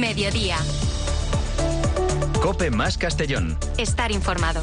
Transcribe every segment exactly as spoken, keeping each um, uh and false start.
Mediodía. COPE más Castellón. Estar informado.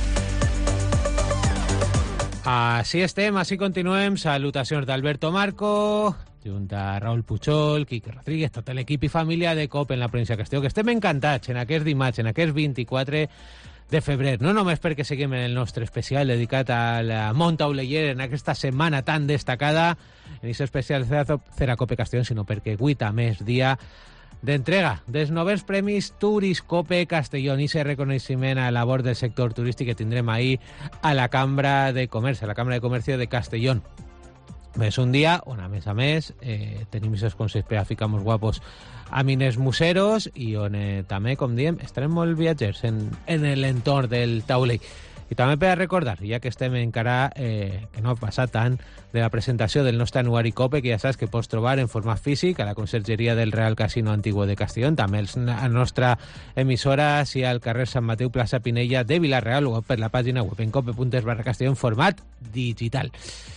Així estem, així continuem. Salutacions d'Alberto Marco, junt a Raúl Puchol, Quique Rodríguez, tot l'equip i família de COPE en la província de Castelló, que estem encantats en aquest dimarts, en aquest vint-i-quatre de febrer, no només perquè seguim en el nostre especial dedicat al món tauleller en aquesta setmana tan destacada, en aquest especial Cera COPE Castellón, sinó perquè avui també és dia d'entrega dels novens premis Turis COPE Castellón, i ese reconeixement a la labor del sector turístic que tindrem ahir a la Cambra de Comercio, a la Cambra de Comercio de Castellón. És un dia on, a més a més, eh, tenim aquests consells per a ficar molt guapos a mines museros i on eh, també, com diem, estarem molt viatgers en, en l'entorn del taulell. I també per a recordar, ja que estem encara, eh, que no ha passat tant, de la presentació del nostre anuari COPE, que ja saps que pots trobar en format físic a la consergeria del Real Casino Antiguo de Castellón, també a la nostra emissora, si al carrer Sant Mateu, plaça Pinella de Vilareal, o per la pàgina web en cope punt es barra castellón, format digital.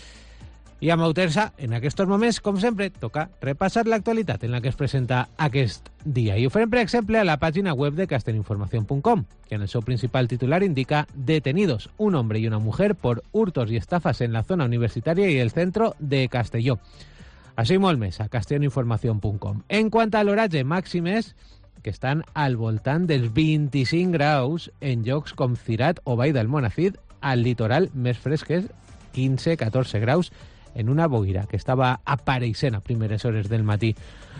I amb Autersa, en aquests moments, com sempre, toca repassar l'actualitat en la que es presenta aquest dia. I ho farem, per exemple, a la pàgina web de castellinformación punt com, que en el seu principal titular indica «Detenidos un hombre y una mujer por hurtos y estafas en la zona universitaria y el centro de Castelló». Així molt més a castellinformación punt com. En quant a l'horatge, màximes que estan al voltant dels vint-i-cinc graus en llocs com Cirat o Vall d'Almonacid, al litoral més fresques, quinze a catorze graus, en una boira que estava apareixent a primeres hores del matí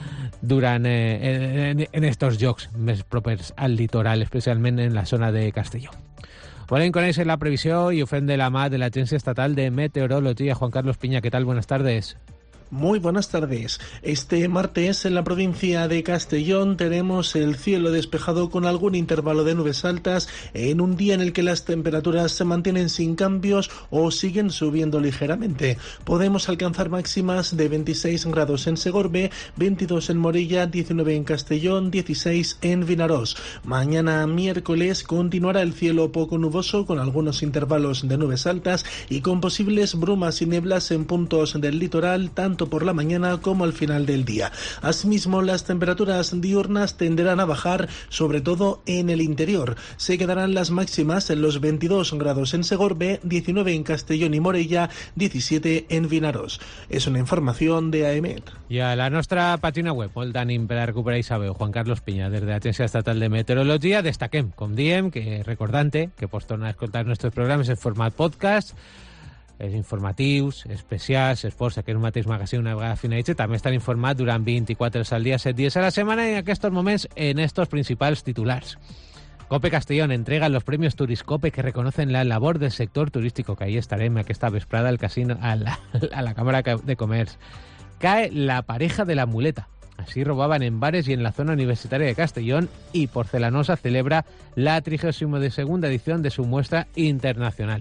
durant eh, en, en estos llocs més propers al litoral, especialment en la zona de Castelló. Volem conèixer la previsió i ho fem de la mà de l'Agència Estatal de Meteorología. Juan Carlos Piña, ¿qué tal? Buenas tardes. Muy buenas tardes. Este martes en la provincia de Castellón tenemos el cielo despejado con algún intervalo de nubes altas en un día en el que las temperaturas se mantienen sin cambios o siguen subiendo ligeramente. Podemos alcanzar máximas de veintiséis grados en Segorbe, veintidós en Morella, diecinueve en Castellón, dieciséis en Vinarós. Mañana miércoles continuará el cielo poco nuboso con algunos intervalos de nubes altas y con posibles brumas y nieblas en puntos del litoral, tanto por la mañana como al final del día. Asimismo, las temperaturas diurnas tenderán a bajar, sobre todo en el interior. Se quedarán las máximas en los veintidós grados en Segorbe, diecinueve en Castellón y Morella, diecisiete en Vinarós. És una informació de A E M E T. I a la nostra pàgina web, molt d'ànim per a recuperar i saber, Juan Carlos Piña, des de l'Agència Estatal de Meteorologia, destaquem, com diem, que recordant-te que pots tornar a escoltar nostres programes en format podcast, els informatius, especials, esports, aquest mateix magazine una vegada finalitza, també estan informats durant vint-i-quatre hores al dia, set dies a la setmana, i en aquests moments en estos principals titulars. COPE Castellón entrega los premios Turis COPE que reconocen la labor del sector turístico, que ahí estarem aquesta vesprada al casino, a la, a la Cámara de Comercio. Cae la pareja de la muleta. Así robaban en bares y en la zona universitaria de Castellón, y Porcelanosa celebra la trigésima segunda edición de su muestra internacional.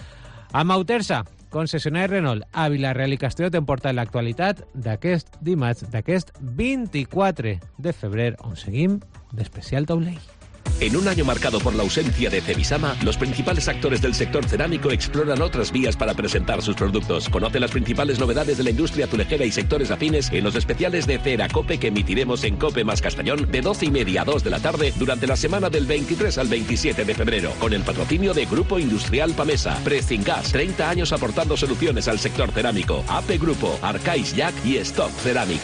A Mautersa, concessionari Renault a Vilareal i Castelló, t'hem portat l'actualitat d'aquest dimarts, d'aquest vint-i-quatre de febrer, on seguim d'especial taulell. En un año marcado por la ausencia de Cebisama, los principales actores del sector cerámico exploran otras vías para presentar sus productos. Conoce las principales novedades de la industria azulejera y sectores afines en los especiales de Cera COPE que emitiremos en COPE más Castellón de doce y media a dos de la tarde durante la semana del veintitrés al veintisiete de febrero, con el patrocinio de Grupo Industrial Pamesa, Pressing Gas, treinta años aportando soluciones al sector cerámico, A P Grupo, Arcais Jack y Stock Ceramic.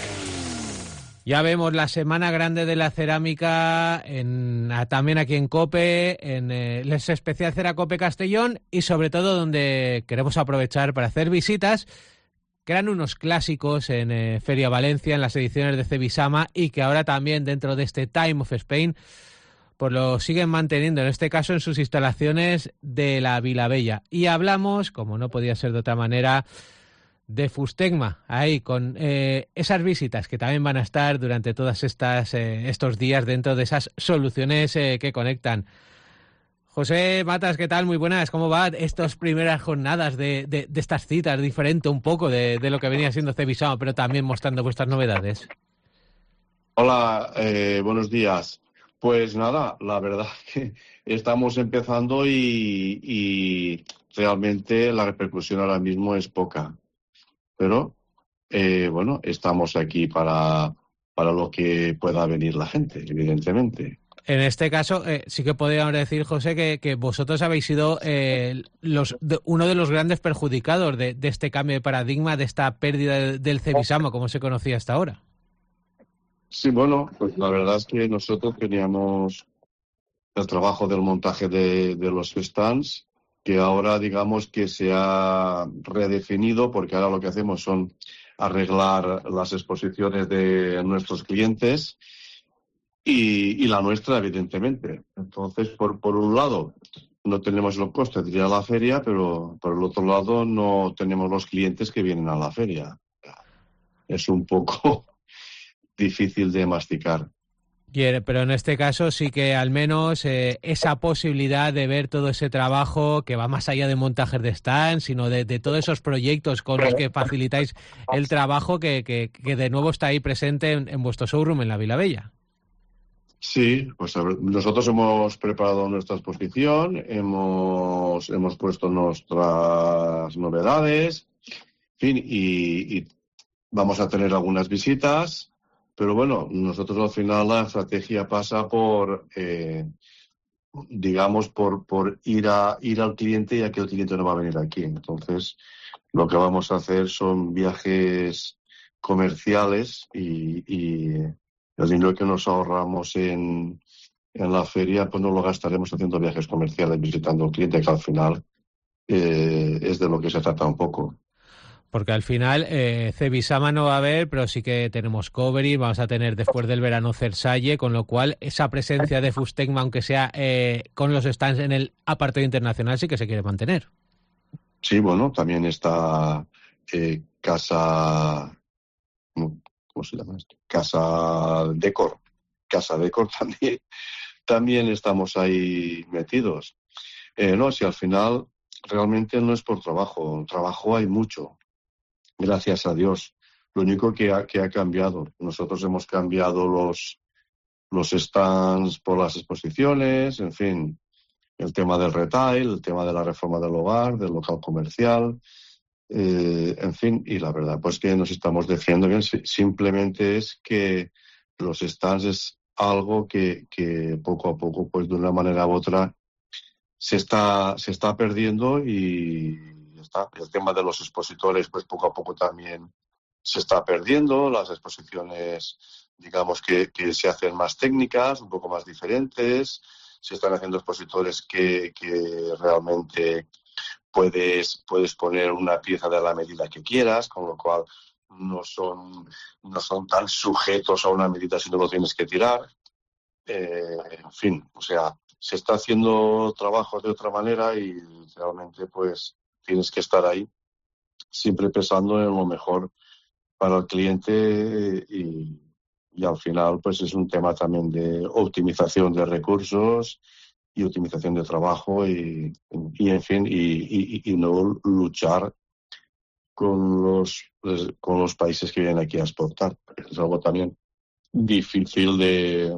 Ya vemos la semana grande de la cerámica en, a, también aquí en COPE, en eh, les especial Cera COPE Castellón, y sobre todo donde queremos aprovechar para hacer visitas que eran unos clásicos en eh, Feria Valencia, en las ediciones de Cebisama, y que ahora también dentro de este Time of Spain pues lo siguen manteniendo, en este caso en sus instalaciones de la Vilabella. Y hablamos, como no podía ser de otra manera, de Fustegma, ahí con eh, esas visitas que también van a estar durante todas estas eh, estos días dentro de esas soluciones eh, que conectan. José Matas, ¿qué tal? Muy buenas, ¿cómo va estas primeras jornadas de, de, de estas citas? Diferente un poco de, de lo que venía siendo Cebisama, pero también mostrando vuestras novedades. Hola, eh, buenos días. Pues nada, la verdad que estamos empezando y, y realmente la repercusión ahora mismo es poca. Pero, eh, bueno, estamos aquí para, para lo que pueda venir la gente, evidentemente. En este caso, eh, sí que podríamos decir, José, que, que vosotros habéis sido eh, los, de, uno de los grandes perjudicados de, de este cambio de paradigma, de esta pérdida de, del Cebisama, como se conocía hasta ahora. Sí, bueno, pues la verdad es que nosotros teníamos el trabajo del montaje de, de los stands, que ahora digamos que se ha redefinido, porque ahora lo que hacemos son arreglar las exposiciones de nuestros clientes y, y la nuestra, evidentemente. Entonces, por, por un lado, no tenemos los costes de ir a la feria, pero por el otro lado no tenemos los clientes que vienen a la feria. Es un poco difícil de masticar. Pero en este caso sí que al menos eh, esa posibilidad de ver todo ese trabajo que va más allá de montajes de stands, sino de, de todos esos proyectos con los que facilitáis el trabajo que, que, que de nuevo está ahí presente en, en vuestro showroom en la Vila Bella. Sí, pues a ver, nosotros hemos preparado nuestra exposición, hemos, hemos puesto nuestras novedades, en fin, y, y vamos a tener algunas visitas. Pero bueno, nosotros al final la estrategia pasa por, eh, digamos, por, por ir a ir al cliente, ya que el cliente no va a venir aquí. Entonces, lo que vamos a hacer son viajes comerciales y, y el dinero que nos ahorramos en, en la feria, pues no lo gastaremos haciendo viajes comerciales, visitando al cliente, que al final eh, es de lo que se trata un poco. Porque al final eh, Cebisama no va a haber, pero sí que tenemos Covery, vamos a tener después del verano Cersalle, con lo cual esa presencia de Fustecma, aunque sea eh, con los stands en el apartado internacional, sí que se quiere mantener. Sí, bueno, también está eh, Casa... ¿Cómo se llama esto? Casa Decor. Casa Decor también, también estamos ahí metidos. Eh, no, si al final realmente no es por trabajo, trabajo hay mucho. Gracias a Dios. Lo único que ha, que ha cambiado, nosotros hemos cambiado los, los stands por las exposiciones, en fin, el tema del retail, el tema de la reforma del hogar, del local comercial, eh, en fin, y la verdad, pues que nos estamos defendiendo bien. Simplemente es que los stands es algo que, que poco a poco, pues de una manera u otra, se está, se está perdiendo y está. El tema de los expositores, pues poco a poco también se está perdiendo. Las exposiciones, digamos que, que se hacen más técnicas, un poco más diferentes. Se están haciendo expositores que, que realmente puedes, puedes poner una pieza de la medida que quieras, con lo cual no son, no son tan sujetos a una medida si no lo tienes que tirar. Eh, en fin, o sea, se está haciendo trabajo de otra manera y realmente pues tienes que estar ahí siempre pensando en lo mejor para el cliente y, y al final pues es un tema también de optimización de recursos y optimización de trabajo y, y en fin, y, y, y no luchar con los, con los países que vienen aquí a exportar. Es algo también difícil de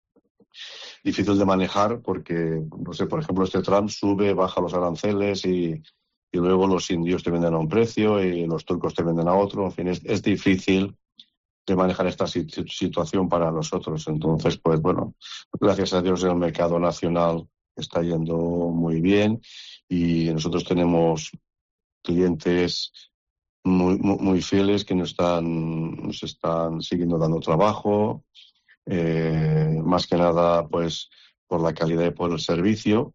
difícil de manejar porque, no sé, por ejemplo, este Trump sube, baja los aranceles y, y luego los indios te venden a un precio y los turcos te venden a otro. En fin, es, es difícil de manejar esta situación para nosotros. Entonces, pues bueno, gracias a Dios el mercado nacional está yendo muy bien y nosotros tenemos clientes muy, muy, muy fieles que nos están, nos están siguiendo dando trabajo. Eh, más que nada pues por la calidad y por el servicio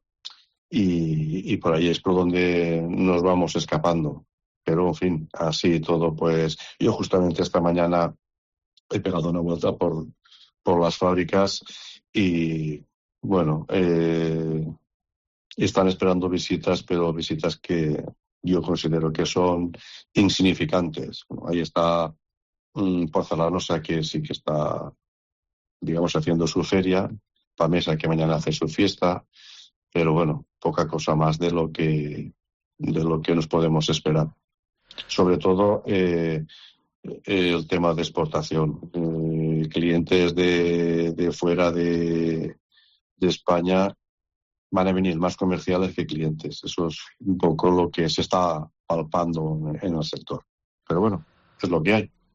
y, y por ahí es por donde nos vamos escapando, pero en fin, así todo. Pues yo justamente esta mañana he pegado una vuelta por, por las fábricas y bueno, eh, están esperando visitas, pero visitas que yo considero que son insignificantes. Bueno, ahí está um, Porcelanosa, que sí que está, digamos, haciendo su feria, Pamesa, que mañana hace su fiesta, pero bueno, poca cosa más de lo que de lo que nos podemos esperar. Sobre todo eh, el tema de exportación. Eh, clientes de, de fuera de, de España van a venir más comerciales que clientes. Eso es un poco lo que se está palpando en el sector. Pero bueno, es lo que hay.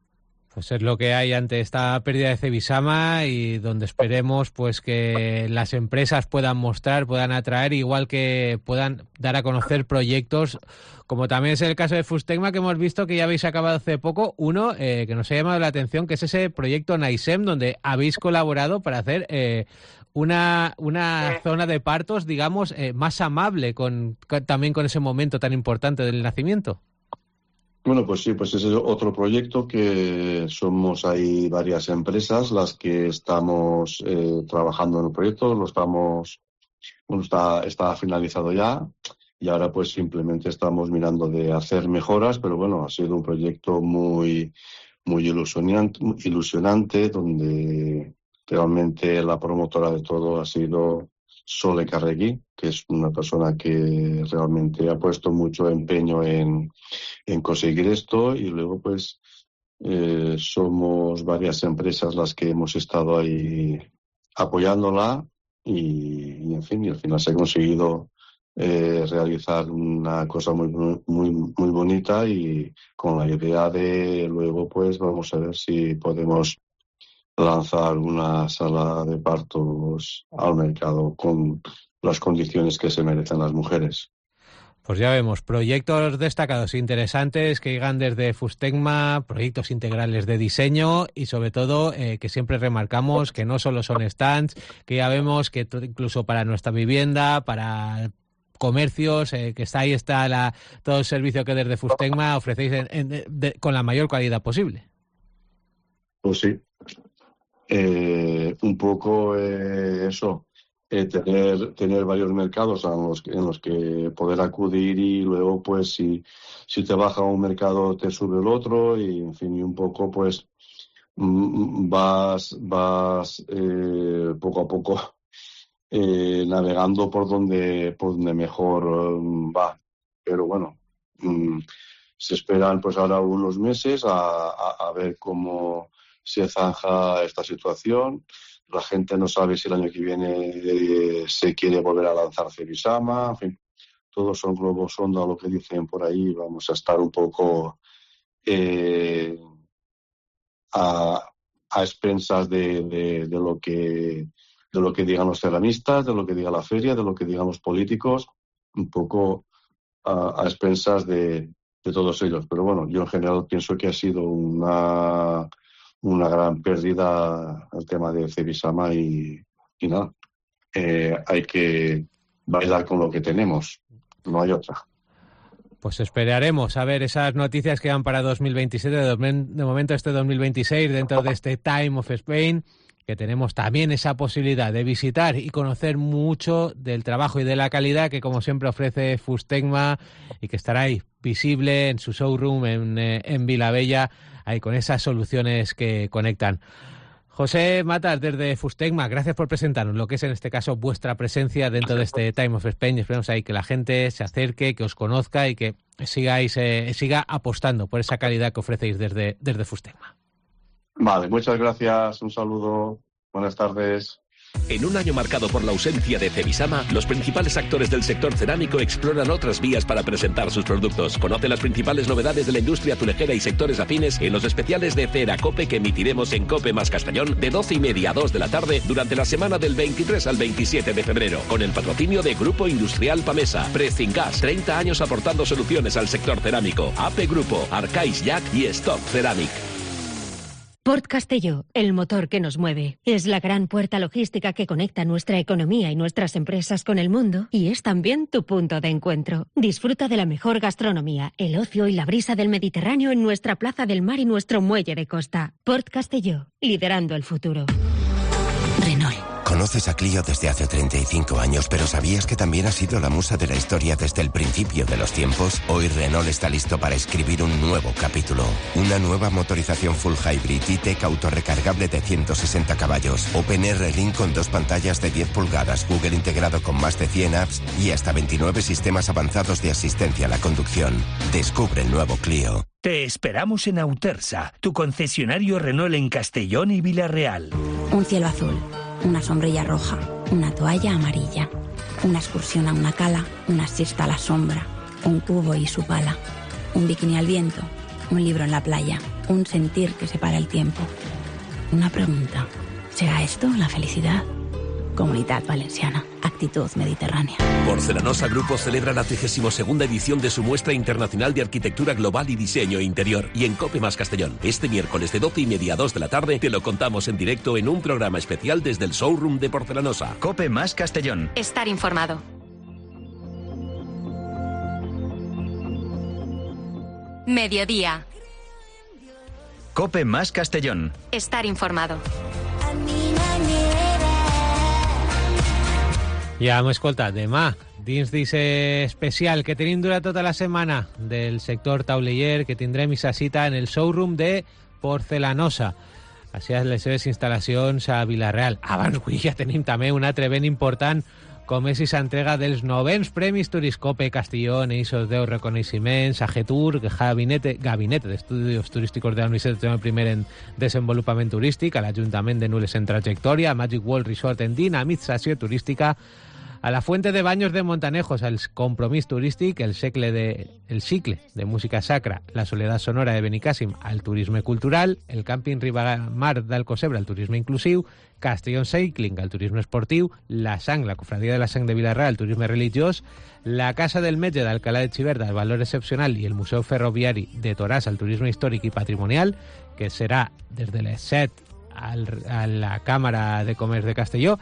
Pues es lo que hay ante esta pérdida de Cebisama y donde esperemos pues que las empresas puedan mostrar, puedan atraer, igual que puedan dar a conocer proyectos, como también es el caso de Fustecma, que hemos visto que ya habéis acabado hace poco, uno eh, que nos ha llamado la atención, que es ese proyecto Naisem, donde habéis colaborado para hacer eh, una, una zona de partos, digamos, eh, más amable con, con también con ese momento tan importante del nacimiento. Bueno, pues sí, pues ese es otro proyecto que somos ahí varias empresas las que estamos eh, trabajando en el proyecto, lo estamos, bueno, está, está finalizado ya y ahora pues simplemente estamos mirando de hacer mejoras, pero bueno, ha sido un proyecto muy, muy ilusionante, ilusionante donde realmente la promotora de todo ha sido Sole Carregui, que es una persona que realmente ha puesto mucho empeño en, en conseguir esto y luego pues eh, somos varias empresas las que hemos estado ahí apoyándola y, y en fin, y al final se ha conseguido eh, realizar una cosa muy, muy, muy bonita y con la idea de luego pues vamos a ver si podemos lanzar una sala de partos al mercado con las condiciones que se merecen las mujeres. Pues ya vemos, proyectos destacados interesantes que llegan desde Fustecma, proyectos integrales de diseño y sobre todo eh, que siempre remarcamos que no solo son stands, que ya vemos que t- incluso para nuestra vivienda, para comercios, eh, que está ahí está la, todo el servicio que desde Fustecma ofrecéis en, en, de, con la mayor calidad posible. Pues sí. Eh, un poco eh, eso, eh, tener tener varios mercados en los, que, en los que poder acudir y luego pues si, si te baja un mercado te sube el otro y en fin y un poco pues mm, vas vas eh, poco a poco eh, navegando por donde por donde mejor um, va, pero bueno mm, se esperan pues ahora unos meses a, a, a ver cómo se zanja esta situación. La gente no sabe si el año que viene eh, se quiere volver a lanzar Cebisama. En fin, todos son globos sonda, lo que dicen por ahí. Vamos a estar un poco eh, a, a expensas de, de, de lo que de lo que digan los ceramistas, de lo que diga la feria, de lo que digan los políticos, un poco a, a expensas de, de todos ellos. Pero bueno, yo en general pienso que ha sido una una gran pérdida el tema de Cebisama y, y nada, eh, hay que bailar con lo que tenemos, no hay otra. Pues esperaremos a ver esas noticias que van para dos mil veintisiete, de, de momento este dos mil veintiséis, dentro de este Time of Spain, que tenemos también esa posibilidad de visitar y conocer mucho del trabajo y de la calidad que como siempre ofrece Fustecma y que estará ahí visible en su showroom en, en Vilabella, ahí con esas soluciones que conectan. José Matas, desde Fustecma, gracias por presentarnos lo que es en este caso vuestra presencia dentro de este Time of Spain. Esperemos ahí que la gente se acerque, que os conozca y que sigáis, eh, siga apostando por esa calidad que ofrecéis desde, desde Fustecma. Vale, muchas gracias, un saludo, buenas tardes. En un año marcado por la ausencia de Cebisama, los principales actores del sector cerámico exploran otras vías para presentar sus productos. Conoce las principales novedades de la industria azulejera y sectores afines en los especiales de Ceracope que emitiremos en Cope más Castellón de doce y media a dos de la tarde durante la semana del veintitrés al veintisiete de febrero, con el patrocinio de Grupo Industrial Pamesa, Precingas, treinta años aportando soluciones al sector cerámico, A P Grupo, Arcais Jack y Stock Ceramic. Port Castelló, el motor que nos mueve. Es la gran puerta logística que conecta nuestra economía y nuestras empresas con el mundo y es también tu punto de encuentro. Disfruta de la mejor gastronomía, el ocio y la brisa del Mediterráneo en nuestra plaza del mar y nuestro muelle de costa. Port Castelló, liderando el futuro. Renault. Conoces a Clio desde hace treinta y cinco años, pero ¿sabías que también ha sido la musa de la historia desde el principio de los tiempos? Hoy Renault está listo para escribir un nuevo capítulo. Una nueva motorización full hybrid E-Tech autorrecargable de ciento sesenta caballos. OpenR Link con dos pantallas de diez pulgadas, Google integrado con más de cien apps y hasta veintinueve sistemas avanzados de asistencia a la conducción. Descubre el nuevo Clio. Te esperamos en Autersa, tu concesionario Renault en Castellón y Villarreal. Un cielo azul, una sombrilla roja, una toalla amarilla, una excursión a una cala, una siesta a la sombra, un cubo y su pala, un bikini al viento, un libro en la playa, un sentir que separa el tiempo. Una pregunta, ¿será esto la felicidad? Comunidad Valenciana, actitud mediterránea. Porcelanosa Grupo celebra la trigésima segunda edición de su muestra internacional de arquitectura global y diseño interior. Y en Cope Más Castellón, este miércoles de doce y media a dos de la tarde, te lo contamos en directo en un programa especial desde el showroom de Porcelanosa. Cope Más Castellón. Estar informado. Mediodía. Cope Más Castellón. Estar informado. Ja hem escoltat demà, dins d'aquest especial que tenim durant tota la setmana del sector tauleller, que tindrem aquesta cita en el showroom de Porcelanosa, així a les seves instal·lacions a Vila-real. Abans, avui ja tenim també un altre event important, com és aquesta entrega dels novens Premis Turiscope Castellón, aquests deu reconeixements a Getur, Gabinete, Gabinete d'Estudis Turísticos de la Universitat I en Desenvolupament Turístic, a l'Ajuntament de Nules en Trajectòria, a Magic World Resort en Dinamització Turística, a la Fuente de Baños de Montanejos, al Compromís Turístic, el cicle de, el cicle de música sacra, la Soledat Sonora de Benicàssim, al turisme cultural, el Càmping Ribamar d'Alcocebre, al turisme inclusiu, Castellón Cycling, al turisme esportiu, la Sang, la Cofradia de la Sang de Vilarreal, al turisme religiós, la Casa del Metge d'Alcalá de Xiverda, al valor excepcional, i el Museu Ferroviari de Toràs, al turisme històric i patrimonial, que serà des de les set al, a la Càmera de Comerç de Castelló.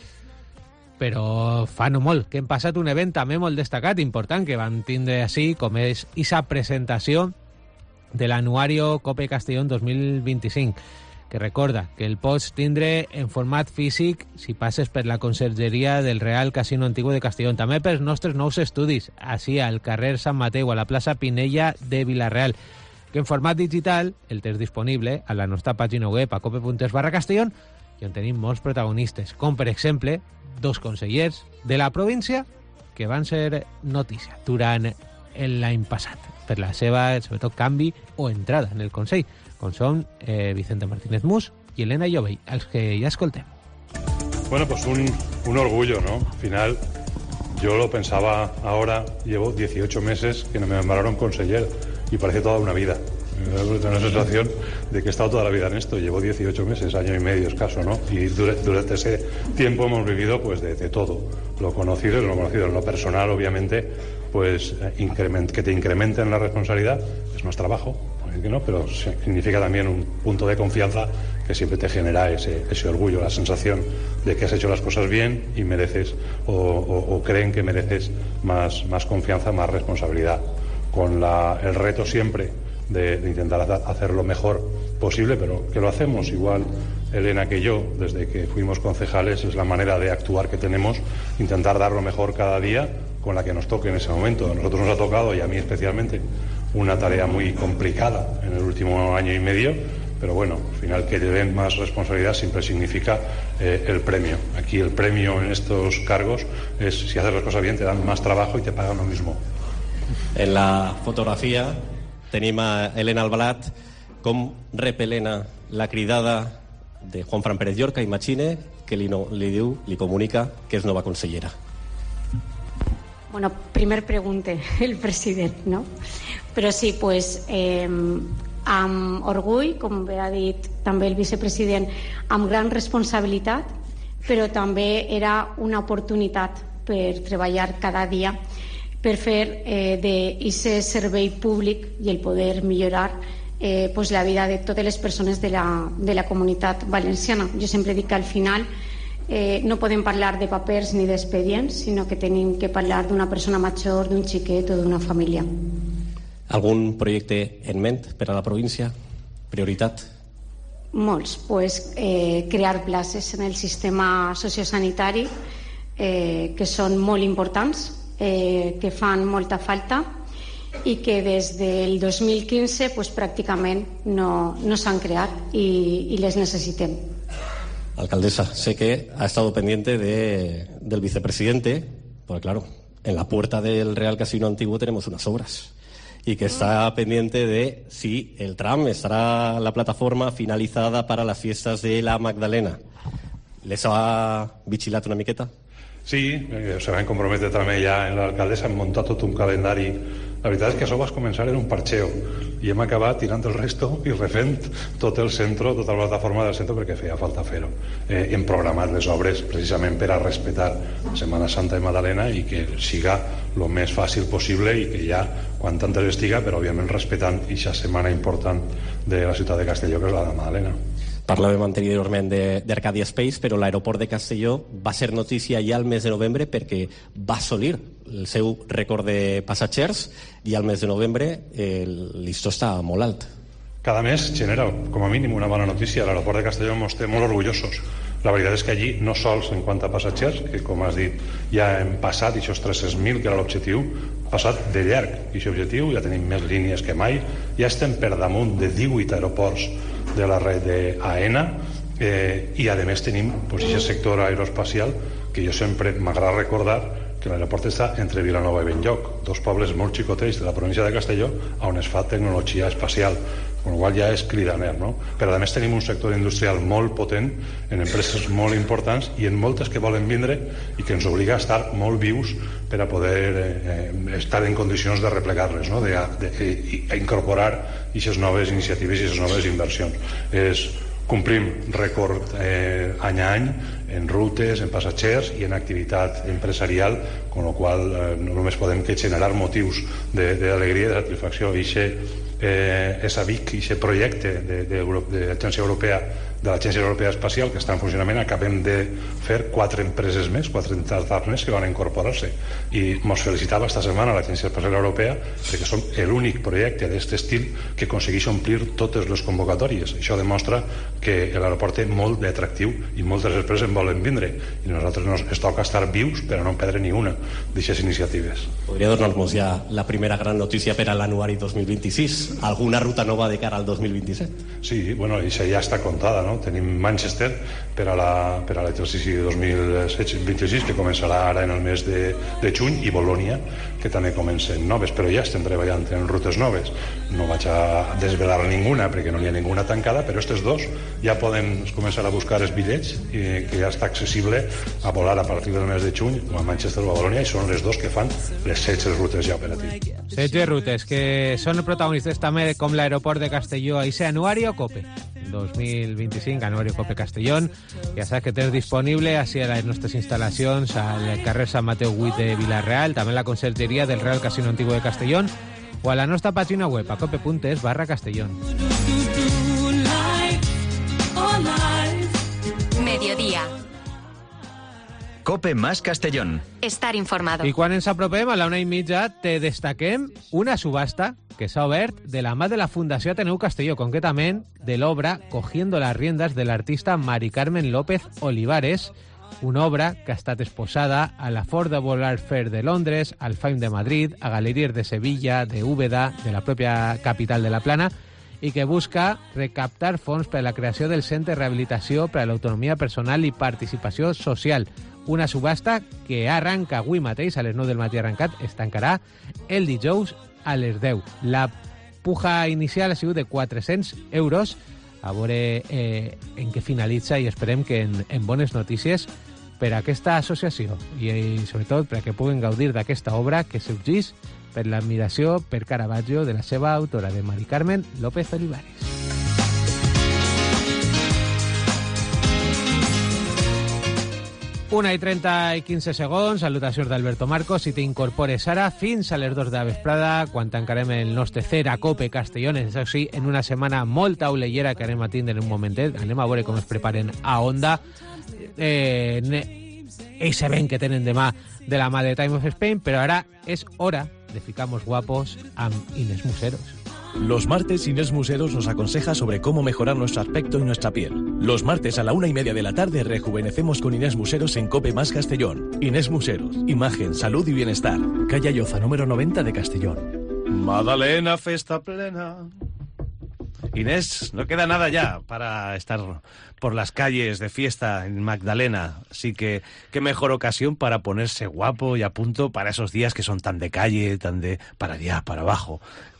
Però fa no molt que hem passat un event també molt destacat, important, que van tindre així, com és aquesta presentació de l'anuari Cope Castellón dos mil vint-i-cinc, que recorda que el pots tindre en format físic si passes per la consergeria del Real Casino Antigu de Castellón, també pels nostres nous estudis, així al carrer Sant Mateu, a la plaça Pinella de Vila-real, que en format digital el tens disponible a la nostra pàgina web a cope punt es barra Castellón, i on tenim molts protagonistes, com per exemple dos consellers de la província que van ser notícia durant l'any passat per la seva, sobretot, canvi o entrada en el Consell, com són eh, Vicente Martínez Mus y Elena Llobell, als que ya escoltem. Bueno, pues un, un orgullo, ¿no? Al final, yo lo pensaba ahora, llevo dieciocho meses que no me nombraron conseller y parece toda una vida. Tengo una sensación de que he estado toda la vida en esto. Llevo dieciocho meses, año y medio escaso, ¿no? Y durante, durante ese tiempo hemos vivido pues de, de todo. Lo conocido y lo conocido. En lo personal, obviamente, pues increment, que te incrementen la responsabilidad es más trabajo, que no, pero significa también un punto de confianza que siempre te genera ese, ese orgullo, la sensación de que has hecho las cosas bien y mereces, o, o, o creen que mereces más, más confianza, más responsabilidad. Con la, el reto siempre De, de intentar hacer lo mejor posible, pero que lo hacemos igual Elena que yo, desde que fuimos concejales, es la manera de actuar que tenemos, intentar dar lo mejor cada día con la que nos toque en ese momento. A nosotros nos ha tocado, y a mí especialmente, una tarea muy complicada en el último año y medio, pero bueno, al final que te den más responsabilidad siempre significa eh, el premio. Aquí el premio en estos cargos es, si haces las cosas bien, te dan más trabajo y te pagan lo mismo. En la fotografía tenim a Elena Albalat. Com rep Elena la cridada de Juan Fran Pérez Llorca, imagine, que li, no, li diu, li comunica que és nova consellera? Bueno, primer pregunte el president, no? Però sí, pues, eh, amb orgull, com bé ha dit també el vicepresident, amb gran responsabilitat, però també era una oportunitat per treballar cada dia per fer eh, d'aquest servei públic i el poder millorar eh, pues la vida de totes les persones de la, de la comunitat valenciana. Jo sempre dic que al final eh, no podem parlar de papers ni d'expedients, sinó que tenim que parlar d'una persona major, d'un xiquet o d'una família. Algun projecte en ment per a la província? Prioritat? Molts. Pues, eh, crear places en el sistema sociosanitari eh, que són molt importants, Eh, que fan molta falta i que des del dos mil quinze pues, pràcticament no, no s'han creat i, i les necessitem. Alcaldesa, sé que ha estado pendiente de, del vicepresidente, porque claro, en la puerta del Real Casino Antiguo tenemos unas obras y que está pendiente de si el tram estará la plataforma finalizada para las fiestas de la Magdalena. ¿Les ha vigilat una miqueta? Sí, eh, se van comprometre també ja en l'alcaldessa, hem muntat tot un calendari La veritat és que això va començar en un parxeo i hem acabat tirant el resto i refent tot el centre, tota la plataforma del centre, perquè feia falta fer-ho. Eh, hem programat les obres precisament per a respectar Setmana Santa i Madalena i que siga el més fàcil possible i que ja, quan tantes estiga, però òbviament respectant aquesta setmana important de la ciutat de Castelló, que és la de Madalena. Parlàvem anteriorment d'Arcadia Space, però l'aeroport de Castelló va ser notícia ja al mes de novembre perquè va assolir el seu rècord de passatgers i al mes de novembre el llistó està molt alt. Cada mes genera, com a mínim, una bona notícia. L'aeroport de Castelló ens té molt orgullosos. La veritat és que allí, no sols en quant a passatgers, que com has dit, ja hem passat, i aquests tres-cents mil, que era l'objectiu, passat de llarg, i aquest objectiu, ja tenim més línies que mai, ja estem per damunt de divuit aeroports de la red d'AENA, eh, i a més tenim pues, aquest sector aeroespacial que jo sempre m'agrada recordar que l'aeroport està entre Vilanova i Benlloc, dos pobles molt xicotets de la província de Castelló on es fa tecnologia espacial, amb la qual ja és cridaner, no? Però a més tenim un sector industrial molt potent en empreses molt importants i en moltes que volen vindre i que ens obliga a estar molt vius per a poder eh, estar en condicions de replegar-les, no? de, de, de, de incorporar aquestes noves iniciatives i aquestes noves inversions. És complim rècord eh, any a any en rutes, en passatgers i en activitat empresarial, amb la qual eh, no només podem que generar motius d'alegria i de satisfacció. I aquest eh, és a Vic, i aquest projecte de, de, de l'Agència Europea de l'Agència Europea Espacial que està en funcionament, acabem de fer quatre empreses més, quatre startups més que van incorporar-se, i ens felicitava esta setmana l'Agència Espacial Europea perquè som l'únic projecte d'aquest estil que aconsegueix omplir totes les convocatòries. Això demostra que l'aeroport té molt d'atractiu i moltes empreses en volen vindre, i nosaltres nos es toca estar vius per a no perdre ni una d'aquestes iniciatives. Podria donar-nos ja la primera gran notícia per a l'anuari dos mil vint-i-sis? Alguna ruta nova de cara al dos mil vint-i-set? Sí, bueno, això ja està contada, no? Tenim Manchester per a la, per a l'exercici dos mil vint-i-sis, que començarà ara en el mes de, de juny, i Bolònia, que també comencen noves, però ja estem treballant en rutes noves. No vaig a desvelar ninguna perquè no hi ha ninguna tancada, però aquests dos ja poden començar a buscar els bitllets, i que ja està accessible a volar a partir del mes de juny a Manchester o a Bolònia, i són les dos que fan les setze rutes ja operatives. setze rutes que són protagonistes també com l'aeroport de Castelló. Ahí sea anuario COPE dos mil vint-i-cinc, anuario COPE Castellón. Ja saps que tens disponible així a les nostres instal·lacions al carrer Sant Mateu vuit de Vila-real, també a la consergeria del Real Casino Antiguo de Castellón, o a la nostra pàgina web a cope punt es barra Castellón. Mediodía. COPE más Castellón. Estar informado. I quan ens apropem a la una i mitja te destaquem una subhasta que s'ha obert de la mà de la Fundació Ateneu Castelló, concretament de l'obra Cogiendo las riendas de l'artista Mari Carmen López Olivares, una obra que ha estat exposada a la Affordable Art Fair de Londres, al F A I M de Madrid, a galeries de Sevilla, de Úbeda, de la pròpia capital de la Plana, i que busca recaptar fons per a la creació del Centre de Rehabilitació per a l'Autonomia Personal i Participació Social. Una subhasta que arranca avui mateix, a les nou del matí arrencat, es tancarà el dijous a les deu. La puja inicial ha sigut de quatre-cents euros, a veure eh, en què finalitza, i esperem que en, en bones notícies per a aquesta associació i, i sobretot perquè puguen gaudir d'aquesta obra que sorgeix per l'admiració per Caravaggio de la seva autora, de Mari Carmen López Olivares. Una i trenta i quinze segons, salutacions d'Alberto Marcos. Si t'incorpores ara, fins a les dos de la vesprada, quan tancarem el nostre Cera Cope Castellón, això sí, en una setmana molt taulellera que anem a tindre en un momentet. Anem a veure com es preparen a Onda. Eh, ells saben que tenen demà de la mà de Time of Spain, però ara és hora de Ficamos Guapos amb Inés Museros. Los martes Inés Museros nos aconseja sobre cómo mejorar nuestro aspecto y nuestra piel. Los martes a la una y media de la tarde rejuvenecemos con Inés Museros en COPE más Castellón. Inés Museros, imagen, salud y bienestar. Calle Lloza, número noventa de Castellón. Madalena, festa plena. Inés, no queda nada ya para estar por las calles de fiesta en Magdalena, así que qué mejor ocasión para ponerse guapo y a punto para esos días que son tan de calle, tan de para allá, para abajo.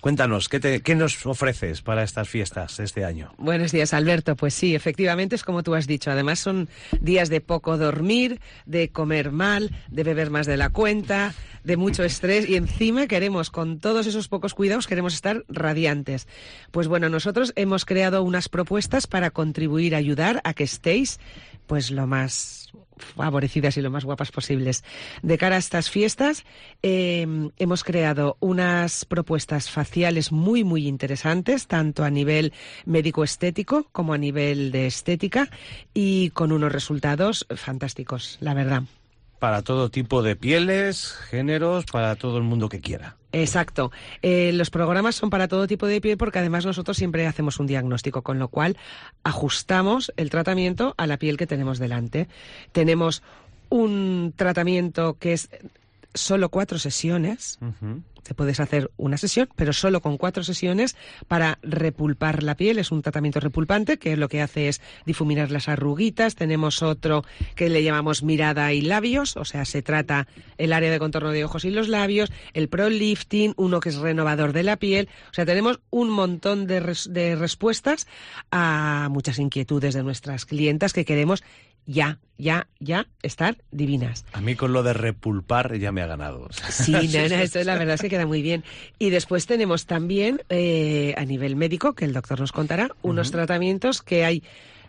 Cuéntanos, ¿qué, te, ¿qué nos ofreces para estas fiestas de este año? Buenos días, Alberto. Pues sí, efectivamente es como tú has dicho. Además son días de poco dormir, de comer mal, de beber más de la cuenta, de mucho estrés y encima queremos, con todos esos pocos cuidados, queremos estar radiantes. Pues bueno, nosotros hemos creado unas propuestas para contribuir a ayudar a que estéis pues lo más favorecidas y lo más guapas posibles. De cara a estas fiestas, eh, hemos creado unas propuestas faciales muy, muy interesantes, tanto a nivel médico-estético como a nivel de estética, y con unos resultados fantásticos, la verdad. Para todo tipo de pieles, géneros, para todo el mundo que quiera. Exacto. Eh, los programas son para todo tipo de piel porque además nosotros siempre hacemos un diagnóstico, con lo cual ajustamos el tratamiento a la piel que tenemos delante. Tenemos un tratamiento que es solo cuatro sesiones. Uh-huh. Te puedes hacer una sesión, pero solo con cuatro sesiones para repulpar la piel. Es un tratamiento repulpante que lo que hace es difuminar las arruguitas. Tenemos otro que le llamamos mirada y labios, o sea, se trata el área de contorno de ojos y los labios, el Pro Lifting, uno que es renovador de la piel. O sea, tenemos un montón de, res- de respuestas a muchas inquietudes de nuestras clientas que queremos ya, ya, ya estar divinas. A mí con lo de repulpar ya me ha ganado. Sí, no, no, esto la verdad es que queda muy bien. Y después tenemos también, eh, a nivel médico, que el doctor nos contará, unos uh-huh. tratamientos que hay...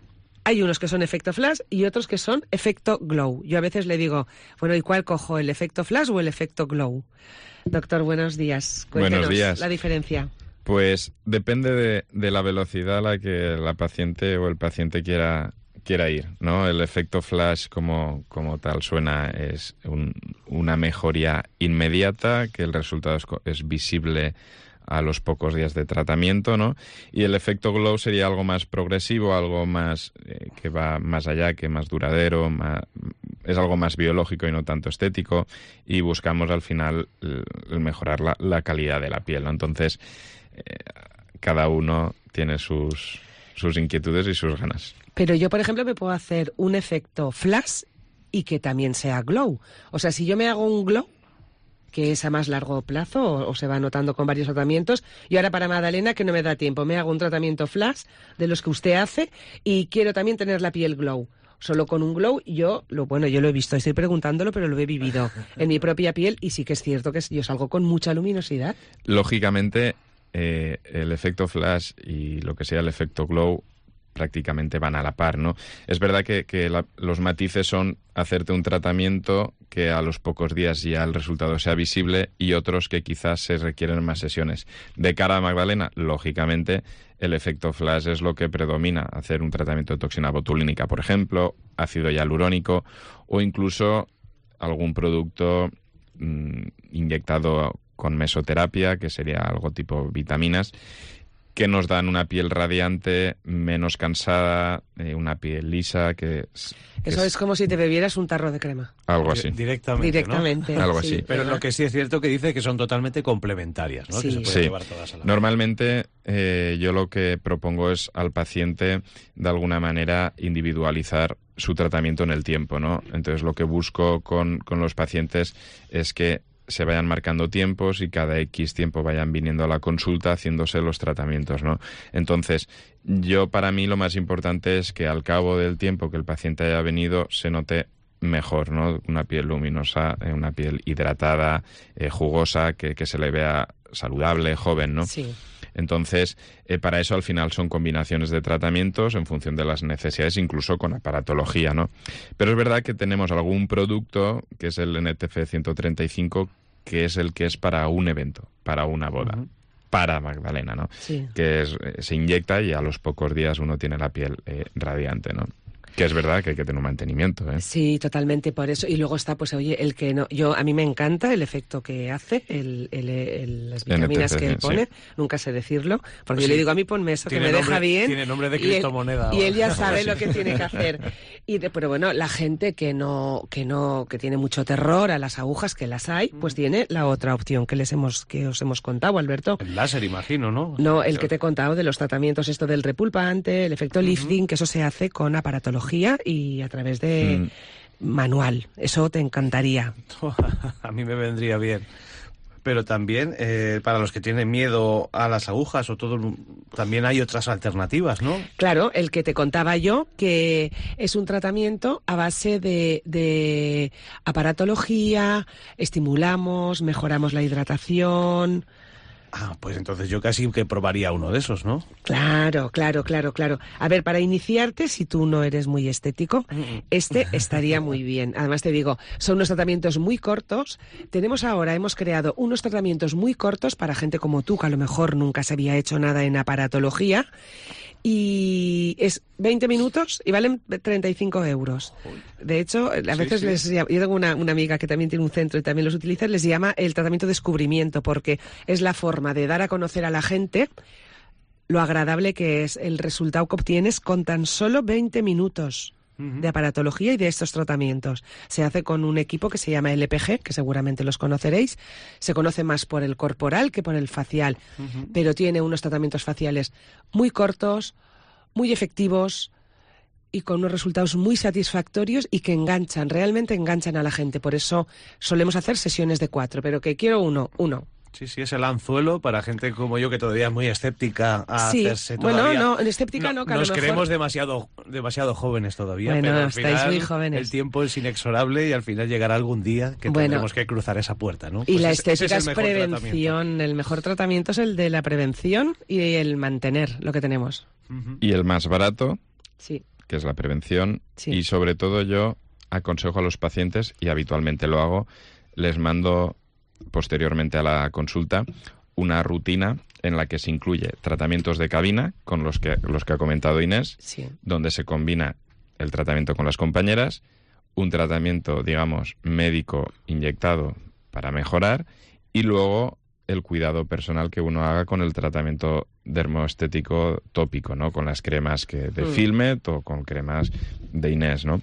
Hay unos que son efecto flash y otros que son efecto glow. Yo a veces le digo, bueno, ¿y cuál cojo, el efecto flash o el efecto glow? Doctor, buenos días. Cuéntenos buenos días. La diferencia. Pues depende de, de la velocidad a la que la paciente o el paciente quiera... quiera ir, ¿no? El efecto flash, como, como tal suena, es un, una mejoría inmediata, que el resultado es, es visible a los pocos días de tratamiento, ¿no? Y el efecto glow sería algo más progresivo, algo más eh, que va más allá, que más duradero, más, es algo más biológico y no tanto estético, y buscamos al final el, el mejorar la, la calidad de la piel, ¿no? Entonces, eh, cada uno tiene sus, sus inquietudes y sus ganas. Pero yo, por ejemplo, me puedo hacer un efecto flash y que también sea glow. O sea, si yo me hago un glow, que es a más largo plazo o, o se va notando con varios tratamientos, y ahora para Magdalena, que no me da tiempo, me hago un tratamiento flash de los que usted hace y quiero también tener la piel glow. Solo con un glow, yo lo bueno, yo lo he visto, estoy preguntándolo, pero lo he vivido en mi propia piel y sí que es cierto que yo salgo con mucha luminosidad. Lógicamente, eh, el efecto flash y lo que sea el efecto glow prácticamente van a la par, ¿no? Es verdad que, que la, los matices son hacerte un tratamiento que a los pocos días ya el resultado sea visible y otros que quizás se requieren más sesiones. De cara a Magdalena, lógicamente, el efecto flash es lo que predomina. Hacer un tratamiento de toxina botulínica, por ejemplo, ácido hialurónico o incluso algún producto mmm, inyectado con mesoterapia, que sería algo tipo vitaminas, que nos dan una piel radiante, menos cansada, eh, una piel lisa, que... Es, que Eso es, es como si te bebieras un tarro de crema. Algo así. Directamente, Directamente. ¿no? Algo sí, así. Pero lo que sí es cierto que dice que son totalmente complementarias, ¿no? Sí. Que se pueden sí. llevar todas a la Normalmente eh, yo lo que propongo es al paciente, de alguna manera, individualizar su tratamiento en el tiempo, ¿no? Entonces lo que busco con, con los pacientes es que se vayan marcando tiempos y cada X tiempo vayan viniendo a la consulta haciéndose los tratamientos, ¿no? Entonces, yo para mí lo más importante es que al cabo del tiempo que el paciente haya venido se note mejor, ¿no? Una piel luminosa, una piel hidratada, eh, jugosa, que, que se le vea saludable, joven, ¿no? Sí. Entonces, eh, para eso al final son combinaciones de tratamientos en función de las necesidades, incluso con aparatología, ¿no? Pero es verdad que tenemos algún producto, que es el N T F ciento treinta y cinco, que es el que es para un evento, para una boda, uh-huh. para Magdalena, ¿no? Sí. Que es, eh, se inyecta y a los pocos días uno tiene la piel eh, radiante, ¿no? Que es verdad que hay que tener un mantenimiento, ¿eh? Sí, totalmente, por eso. Y luego está, pues, oye, el que no... Yo, a mí me encanta el efecto que hace, el, el, el, las vitaminas N T C, que él pone, sí. Nunca sé decirlo, porque sí. Yo le digo, a mí ponme eso, que me nombre, deja bien. Tiene nombre de criptomoneda. Y, y él ya sabe lo que tiene que hacer. Y de, pero bueno, la gente que no, que no, que tiene mucho terror a las agujas, que las hay, pues tiene la otra opción que les hemos, que os hemos contado, Alberto. El láser, imagino, ¿no? No, el que te he contado de los tratamientos, esto del repulpante, el efecto uh-huh. lifting, que eso se hace con aparatología y a través de mm. manual. Eso te encantaría. A mí me vendría bien. pero también eh, para los que tienen miedo a las agujas o todo, también hay otras alternativas, ¿no? Claro, el que te contaba yo, que es un tratamiento a base de, de aparatología, estimulamos, mejoramos la hidratación. Ah, pues entonces yo casi que probaría uno de esos, ¿no? Claro, claro, claro, claro. A ver, para iniciarte, si tú no eres muy estético, este estaría muy bien. Además te digo, son unos tratamientos muy cortos. Tenemos ahora, hemos creado unos tratamientos muy cortos para gente como tú, que a lo mejor nunca se había hecho nada en aparatología. Y es veinte minutos y valen treinta y cinco euros. De hecho, a veces sí, sí. les llama, yo tengo una, una amiga que también tiene un centro y también los utiliza, les llama el tratamiento descubrimiento, porque es la forma de dar a conocer a la gente lo agradable que es el resultado que obtienes con tan solo veinte minutos de aparatología y de estos tratamientos. Se hace con un equipo que se llama L P G, que seguramente los conoceréis. Se conoce más por el corporal que por el facial, uh-huh. pero tiene unos tratamientos faciales muy cortos, muy efectivos y con unos resultados muy satisfactorios y que enganchan, realmente enganchan a la gente. Por eso solemos hacer sesiones de cuatro, pero que quiero uno, uno. Sí, sí, es el anzuelo para gente como yo que todavía es muy escéptica a sí. hacerse todavía. Bueno, no, escéptica no, no que a Nos lo mejor... creemos demasiado, demasiado jóvenes todavía, bueno, pero al estáis final muy jóvenes. El tiempo es inexorable y al final llegará algún día que bueno, tendremos que cruzar esa puerta, ¿no? Y pues la ese, estética ese es, es prevención. El mejor tratamiento es el de la prevención y el mantener lo que tenemos. Uh-huh. Y el más barato, sí. que es la prevención. Sí. Y sobre todo yo aconsejo a los pacientes, y habitualmente lo hago, les mando posteriormente a la consulta una rutina en la que se incluye tratamientos de cabina, con los que, los que ha comentado Inés, sí. donde se combina el tratamiento con las compañeras, un tratamiento, digamos, médico inyectado para mejorar, y luego el cuidado personal que uno haga con el tratamiento dermoestético tópico, ¿no? Con las cremas que de mm. Filmet o con cremas de Inés, ¿no?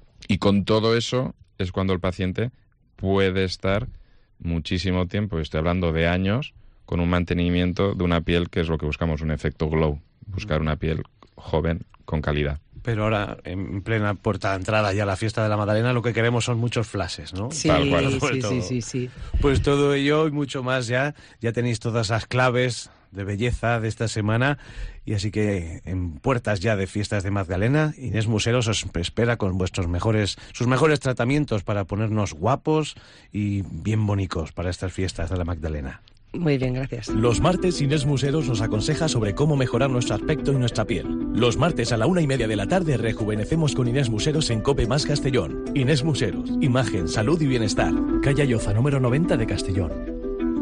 Y con todo eso es cuando el paciente puede estar muchísimo tiempo, estoy hablando de años, con un mantenimiento de una piel que es lo que buscamos, un efecto glow, buscar una piel joven con calidad. Pero ahora, en plena puerta de entrada ya a la fiesta de la Magdalena, lo que queremos son muchos flashes, ¿no? Sí, Tal cual. sí, sí, sí, sí. Pues todo ello y mucho más ya, ya tenéis todas las claves de belleza de esta semana, y así que en puertas ya de fiestas de Magdalena, Inés Museros os espera con vuestros mejores, sus mejores tratamientos para ponernos guapos y bien bonicos para estas fiestas de la Magdalena. Muy bien, gracias. Los martes Inés Museros nos aconseja sobre cómo mejorar nuestro aspecto y nuestra piel. Los martes a la una y media de la tarde rejuvenecemos con Inés Museros en COPE más Castellón. Inés Museros, imagen, salud y bienestar. Calle Lloza, número noventa de Castellón.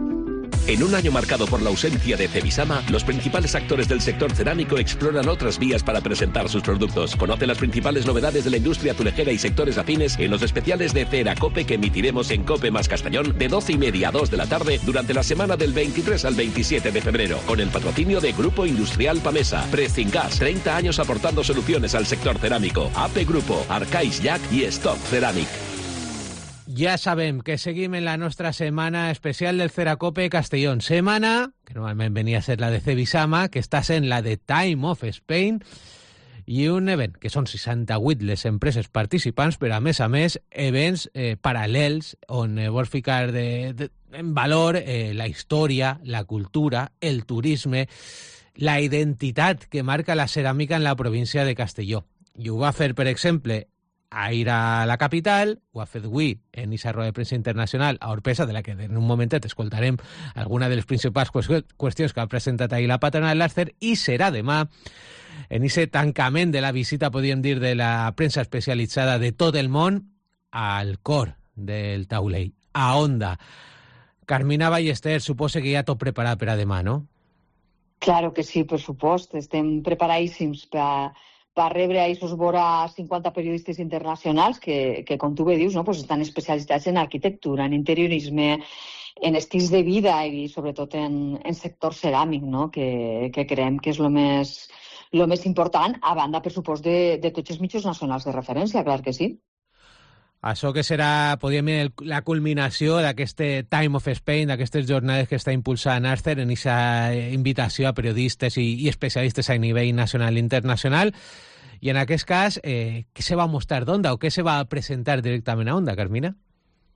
En un año marcado por la ausencia de Cebisama, los principales actores del sector cerámico exploran otras vías para presentar sus productos. Conoce las principales novedades de la industria azulejera y sectores afines en los especiales de Ceracope que emitiremos en COPE más Castellón de doce y media a dos de la tarde durante la semana del veintitrés al veintisiete de febrero, con el patrocinio de Grupo Industrial Pamesa, Precingas, treinta años aportando soluciones al sector cerámico, A P Grupo, Arcais Jack y Stock Ceramic. Ja sabem que seguim en la nostra setmana especial del Ceracope Castellón. Setmana, que normalment venia a ser la de Cebisama, que està sent la de Time of Spain, i un event que són seixanta-vuit les empreses participants, però a més a més events eh, paral·lels on eh, vols ficar de, de, en valor eh, la història, la cultura, el turisme, la identitat que marca la ceràmica en la província de Castelló. I ho va fer, per exemple, a ir a la capital, ho ha fet avui en aquesta roda de premsa internacional a Orpesa, de la que en un momentet escoltarem alguna de les principals qüestions que ha presentat ahir la patrona de l'Àster, i serà demà en aquest tancament de la visita, podríem dir, de la premsa especialitzada de tot el món al cor del taulell, a Onda. Carmina Ballester, suposa que ja tot preparat per a demà, no? Claro que sí, per supost. Estem preparadíssims per a per rebre a aquests vora cinquanta periodistes internacionals que, que com tu bé dius, no, pues estan especialitzats en arquitectura, en interiorisme, en estils de vida i sobretot en, en sector ceràmic, no, que, que creiem que és el més, lo més important, a banda, per supost, de, de tots els mitjans nacionals de referència, clar que sí. Això que serà, podríem dir, la culminació d'aquest Time of Spain, d'aquestes jornades que està impulsant Àster en aquesta invitació a periodistes i, i especialistes a nivell nacional i internacional. I en aquest cas, eh, què se va mostrar d'Onda o què se va presentar directament a Onda, Carmina?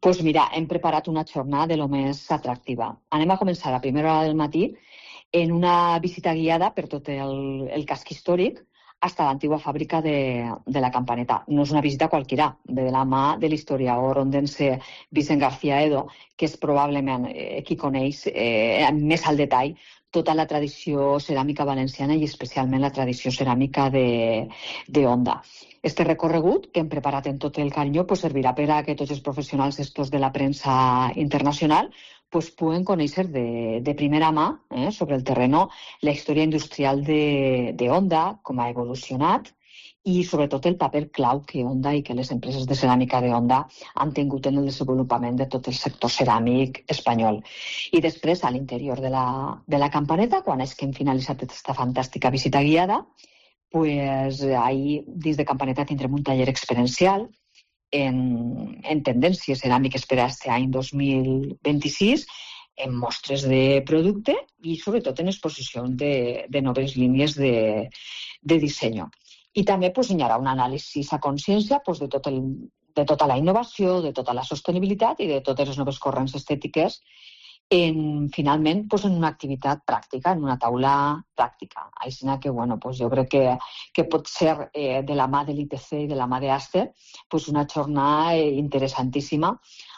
Pues mira, hem preparat una jornada de lo més atractiva. Anem a començar a primera hora del matí en una visita guiada per tot el, el casc històric hasta l'antigua fàbrica de, de la Campaneta. No és una visita qualquiera, ve de la mà de l'historiador ondense Vicent García Edo, que és probablement eh, qui coneix eh, més al detall tota la tradició ceràmica valenciana i especialment la tradició ceràmica de, de Onda. Este recorregut que hem preparat en tot el carinyo pues, servirà per a que tots els professionals estos de la premsa internacional pues, puguen conèixer de, de primera mà eh, sobre el terreno la història industrial de, de Onda, com ha evolucionat i sobretot el paper clau que Onda i que les empreses de ceràmica de Onda han tingut en el desenvolupament de tot el sector ceràmic espanyol. I després, a l'interior de la, de la Campaneta, quan és que hem finalitzat aquesta fantàstica visita guiada, pues ahí, dins de Campaneta, tindrem un taller experiencial en, en tendències ceràmiques per a aquest any dos mil vint-i-sis, en mostres de producte i sobretot en exposició de, de noves línies de, de disseny. I també pues, hi haurà un anàlisi a consciència pues, de, tot el, de tota la innovació, de tota la sostenibilitat i de totes les noves corrents estètiques en, finalment, pues, en una activitat pràctica, en una taula pràctica. Així que, bueno, pues, jo crec que, que pot ser eh, de la mà de l'I T C i de la mà d'Aster pues, una jornada eh, interessantíssima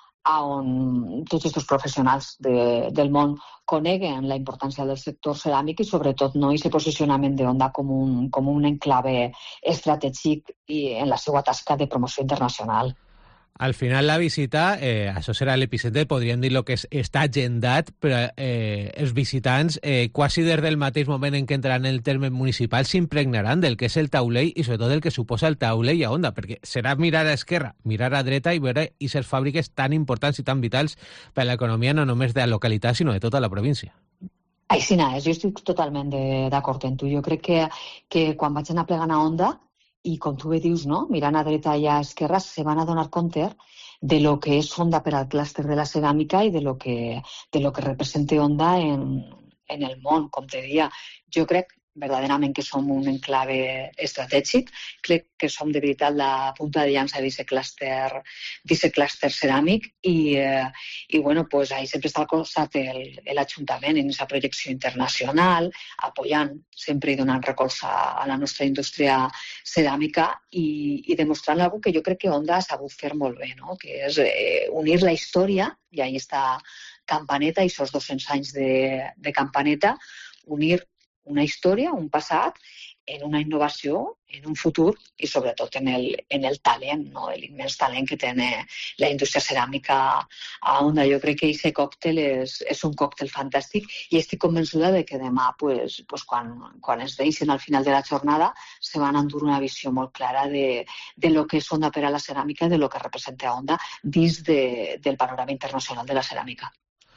on tots aquests professionals de, del món coneguen la importància del sector ceràmic i sobretot no aquest posicionament d'Onda com un, com un enclave estratègic i en la seva tasca de promoció internacional. Al final la visita, eh, això serà l'epicentre, podríem dir el que és, està agendat, però eh, els visitants, eh, quasi des del mateix moment en què entraran en el terme municipal, s'impregnaran del que és el taulell i sobretot del que suposa el taulell a Onda, perquè serà mirar a esquerra, mirar a dreta i veure aquestes fàbriques tan importants i tan vitals per a l'economia no només de la localitat, sinó de tota la província. Així és, jo estic totalment d'acord amb tu. Jo crec que, que quan vaig anar plegant a Onda, i com tu bé dius, no? Mirant a dreta i a esquerra, se van a donar compte de lo que és Onda per al clúster de la ceràmica i de lo que, de lo que representa Onda en, en el món, com te deia. Jo crec verdaderament que som un enclave estratègic, crec que som de veritat la punta de llança d'aquest clúster, d'aquest clúster ceràmic i, eh, i bueno, pues ahí sempre està al costat l'Ajuntament en aquesta projecció internacional, apoyant sempre i donant recolza a la nostra indústria ceràmica i, i demostrant alguna que jo crec que Onda ha sabut fer molt bé, no? Que és eh, unir la història, i ahí està Campaneta i aquests dos-cents anys de, de Campaneta, unir una història, un passat, en una innovació, en un futur i sobretot en el, en el talent, no? L'immens talent que té la indústria ceràmica a Onda. Jo crec que aquest còctel és, és un còctel fantàstic i estic convençuda de que demà, pues, pues quan, quan es deixen al final de la jornada, se van endur una visió molt clara de, de lo que és Onda per a la ceràmica i de lo que representa Onda dins de, del panorama internacional de la ceràmica.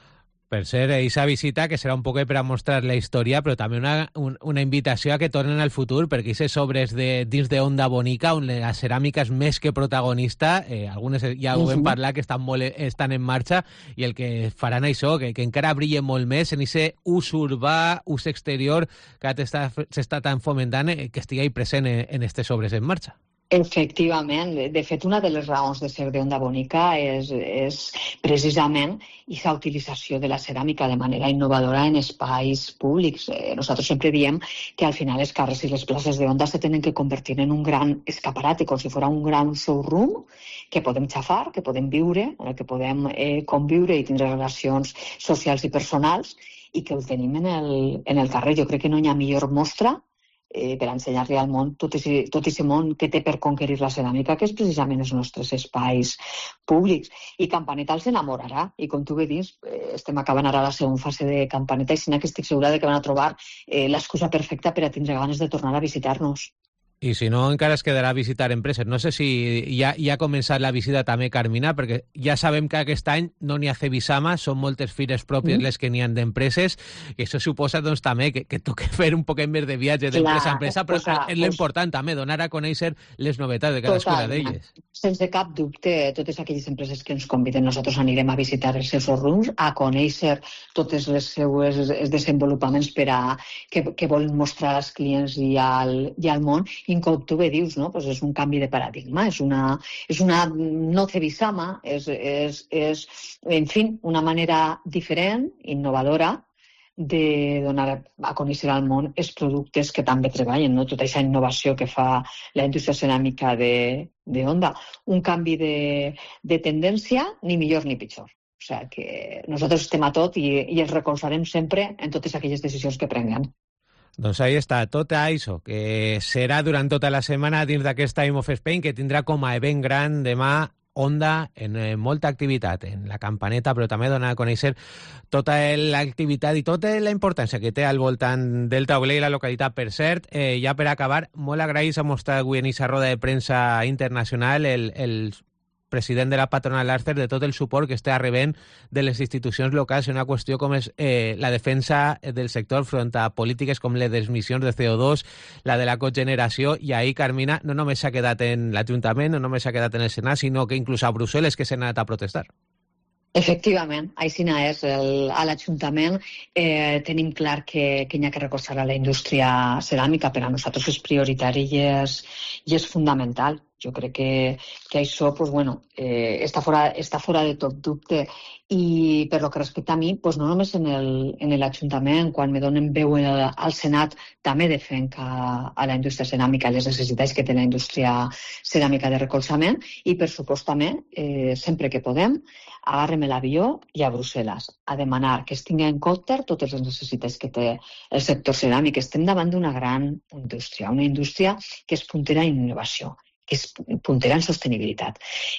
Per ser aquesta visita, que serà un poc per a mostrar la història, però també una, un, una invitació a que tornen al futur, perquè aquestes obres de, dins de Onda Bonica, on la ceràmica és més que protagonista, eh, algunes ja ho hem parlat, que estan, molt, estan en marxa, i el que faran això, que, que encara brille molt més en aquest ús urbà, ús exterior, que s'està tan fomentant, eh, que estigui present en aquestes obres en marxa. Efectivament. De fet, una de les raons de ser d'Onda Bonica és, és precisament aquesta utilització de la ceràmica de manera innovadora en espais públics. Eh, nosaltres sempre diem que al final les carrers i les places d'Onda se tenen que convertir en un gran escaparate, com si fos un gran showroom que podem xafar, que podem viure, en el que podem eh, conviure i tindre relacions socials i personals i que ho tenim en el, en el carrer. Jo crec que no hi ha millor mostra Eh, per ensenyar-li al món tot aquest món que té per conquerir la ceràmica, que és precisament els nostres espais públics. I Campaneta els enamorarà. I com tu bé dius, eh, estem acabant ara la segona fase de Campaneta i sinó que estic segura de que van a trobar eh, l'excusa perfecta per a tindre ganes de tornar a visitar-nos. I si no, encara es quedarà a visitar empreses. No sé si ja, ja ha començat la visita també, Carmina, perquè ja sabem que aquest any no n'hi ha Cebisama, són moltes fires pròpies mm. les que n'hi ha d'empreses, i això suposa doncs, també que, que toca fer un poc més de viatge d'empresa a empresa, però és l'important també, donar a conèixer les novetats de cadascuna d'elles. Sense cap dubte, totes aquelles empreses que ens conviden, nosaltres anirem a visitar els seus showrooms, a conèixer totes les seues els desenvolupaments per a, que, que volen mostrar als clients i al, i al món. I com tu bé dius, no? Pues és un canvi de paradigma, és una, és una no Cebisama, és, és, és, en fi, una manera diferent, innovadora, de donar a conèixer al món els productes que també treballen, no? Tota aquesta innovació que fa la indústria ceràmica de, de Honda. Un canvi de, de tendència, ni millor ni pitjor. O sigui que nosaltres estem a tot i, i els recolzarem sempre en totes aquelles decisions que prenguen. Doncs ahí està, tot això, que serà durant tota la setmana dins d'aquest Time of Spain, que tindrà com a event gran demà Honda en eh, molta activitat, en la campaneta, però també donar a conèixer tota l'activitat i tota la importància que té al voltant del tauler i la localitat. Per cert, eh, ja per acabar, molt agraïts a mostrar avui en aquesta roda de premsa internacional el, el president de la patronal Alstom de tot el suport que està rebent de les institucions locals en una qüestió com és eh, la defensa del sector front a polítiques com les d'emissions de C O dos, la de la cogeneració, i ahir Carmina no només s'ha quedat en l'Ajuntament, no només s'ha quedat en el Senat, sinó que inclús a Brussel·les, que s'han anat a protestar. Efectivament, així és. El, a l'Ajuntament eh, tenim clar que, que hi ha que recolzar a la indústria ceràmica. Per a nosaltres és prioritari i és, i és fundamental. Jo crec que, que això pues, bueno, eh, està, fora, està fora de tot dubte. I per lo que respecta a mi, pues, no només en l'Ajuntament, quan me donen veu al Senat, també defenc a, a la indústria ceràmica, les necessitats que té la indústria ceràmica de recolzament, i per supost també, eh, sempre que podem, agarrem l'avió i a Brussel·les a demanar que es tingui en compte totes les necessitats que té el sector ceràmic. Estem davant d'una gran indústria, una indústria que és puntera en innovació, que és puntera en sostenibilitat,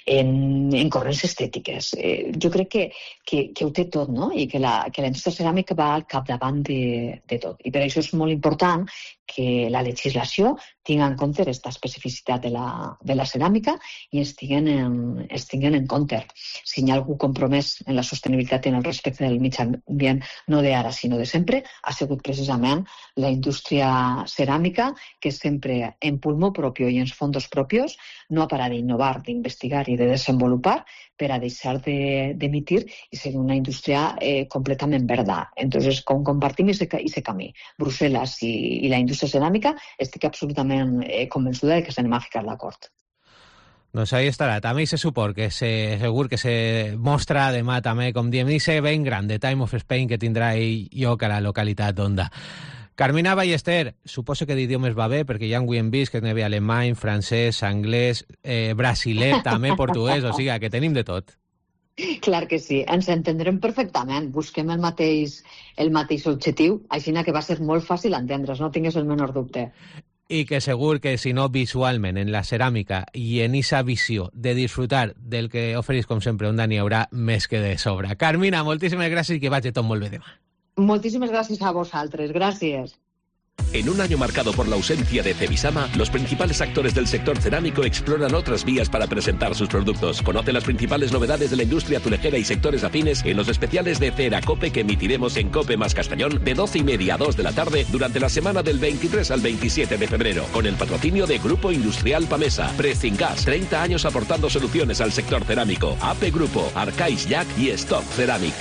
en, en corrents estètiques. Eh, jo crec que, que, que ho té tot, no? I que la, que la indústria ceràmica va al capdavant de, de tot. I per això és molt important que la legislació tingui en compte aquesta especificitat de la, de la ceràmica i es tinguen, en, es tinguen en compte. Si hi ha algú compromès en la sostenibilitat i en el respecte del mig ambient, no d'ara, sinó de sempre, ha sigut precisament la indústria ceràmica, que sempre en pulmó propi i en fons propis no ha parat d'innovar, d'investigar i de desenvolupar per a deixar d'emitir de, i ser una indústria eh, completament verda. Entonces, com compartim aquest camí, Brussel·les i, i la indústria ceràmica, estic absolutament eh, convençuda de que s'anem a ficar d'acord. Doncs ahí estarà, també aquest suport que se, segur que se mostra demà també, com diem, i se ben gran de Time of Spain que tindrà lloc a la localitat d'Honda. Carmina Ballester, suposo que d'idiomes va bé, perquè ja avui hem vist que n'hi havia alemany, francès, anglès, eh, brasiler, també portuguès, o sigui, que tenim de tot. Clar que sí, ens entendrem perfectament, busquem el mateix, el mateix objectiu, així que va ser molt fàcil entendre's, no tingues el menor dubte. I que segur que si no visualment en la ceràmica i en esa visió de disfrutar del que oferís com sempre Honda n'hi haurà més que de sobra. Carmina, moltíssimes gràcies i que vagi tot molt bé demà. Muchísimas gracias a vosotros. Gracias. En un año marcado por la ausencia de Cebisama, los principales actores del sector cerámico exploran otras vías para presentar sus productos. Conoce las principales novedades de la industria azulejera y sectores afines en los especiales de Ceracope que emitiremos en Cope más Castellón de doce y media a dos de la tarde durante la semana del veintitrés al veintisiete de febrero, con el patrocinio de Grupo Industrial Pamesa, Precingas, treinta años aportando soluciones al sector cerámico, A P Grupo, Arcais Jack y Stop Ceramic.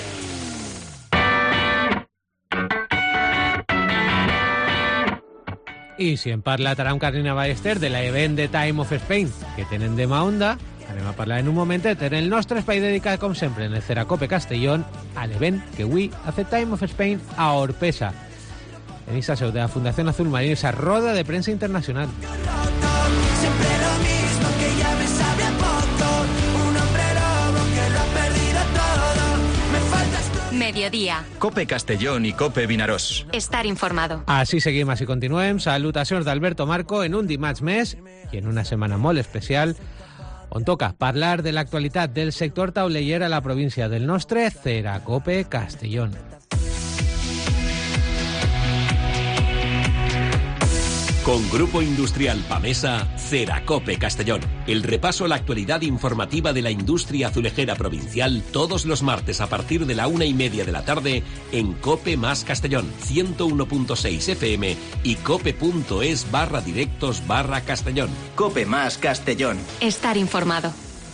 I si en parla Taram Carmina Ballester de l'event de Time of Spain que tenen demà Honda, anem a parlar en un momentet en el nostre espai dedicat, com sempre, en el Ceracope Castellón, a l'event que avui ha fet Time of Spain a Orpesa, en esta seu de la Fundación Azul Marino, esa roda de prensa internacional. Siempre lo mismo, que ya me sabe a poco, un hombre lobo que lo ha perdido todo, me faltas tú. Mediodía. Cope Castellón i Cope Vinaròs. Estar informado. Així seguim, així continuem. Salutacions d'Alberto Marco en un dimarts més i en una setmana molt especial on toca parlar de l'actualitat del sector tauleller a la província del nostre Ceracope Castellón. Con Grupo Industrial Pamesa, Ceracope Castellón. El repaso a la actualidad informativa de la industria azulejera provincial todos los martes a partir de la una y media de la tarde en Cope más Castellón, ciento uno punto seis F M y cope.es barra directos barra Castellón. Cope más Castellón. Estar informado.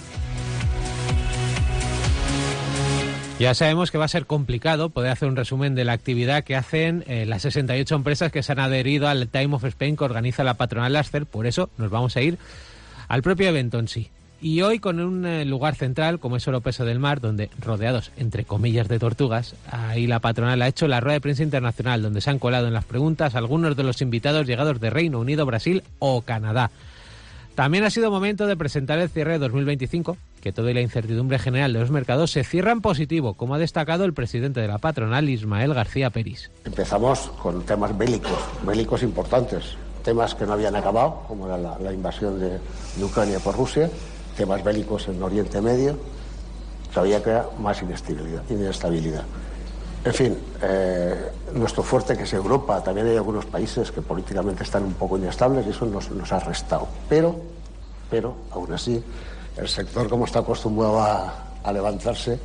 Ya sabemos que va a ser complicado poder hacer un resumen de la actividad que hacen eh, las sesenta y ocho empresas que se han adherido al Time of Spain que organiza la patronal Ascer. Por eso nos vamos a ir al propio evento en sí. Y hoy con un eh, lugar central como es Oropesa del Mar, donde rodeados, entre comillas, de tortugas, ahí la patronal ha hecho la rueda de prensa internacional, donde se han colado en las preguntas algunos de los invitados llegados de Reino Unido, Brasil o Canadá. También ha sido momento de presentar el cierre de dos mil veinticinco, que toda la incertidumbre general de los mercados se cierra en positivo, como ha destacado el presidente de la patronal, Ismael García Peris. Empezamos con temas bélicos, bélicos importantes, temas que no habían acabado, como era la, la invasión de, de Ucrania por Rusia, temas bélicos en Oriente Medio, todavía queda más inestabilidad. inestabilidad. En fin, eh, nuestro fuerte que es Europa, también hay algunos países que políticamente están un poco inestables y eso nos, nos ha restado. Pero, pero, aún así, el sector, como está acostumbrado a, a levantarse,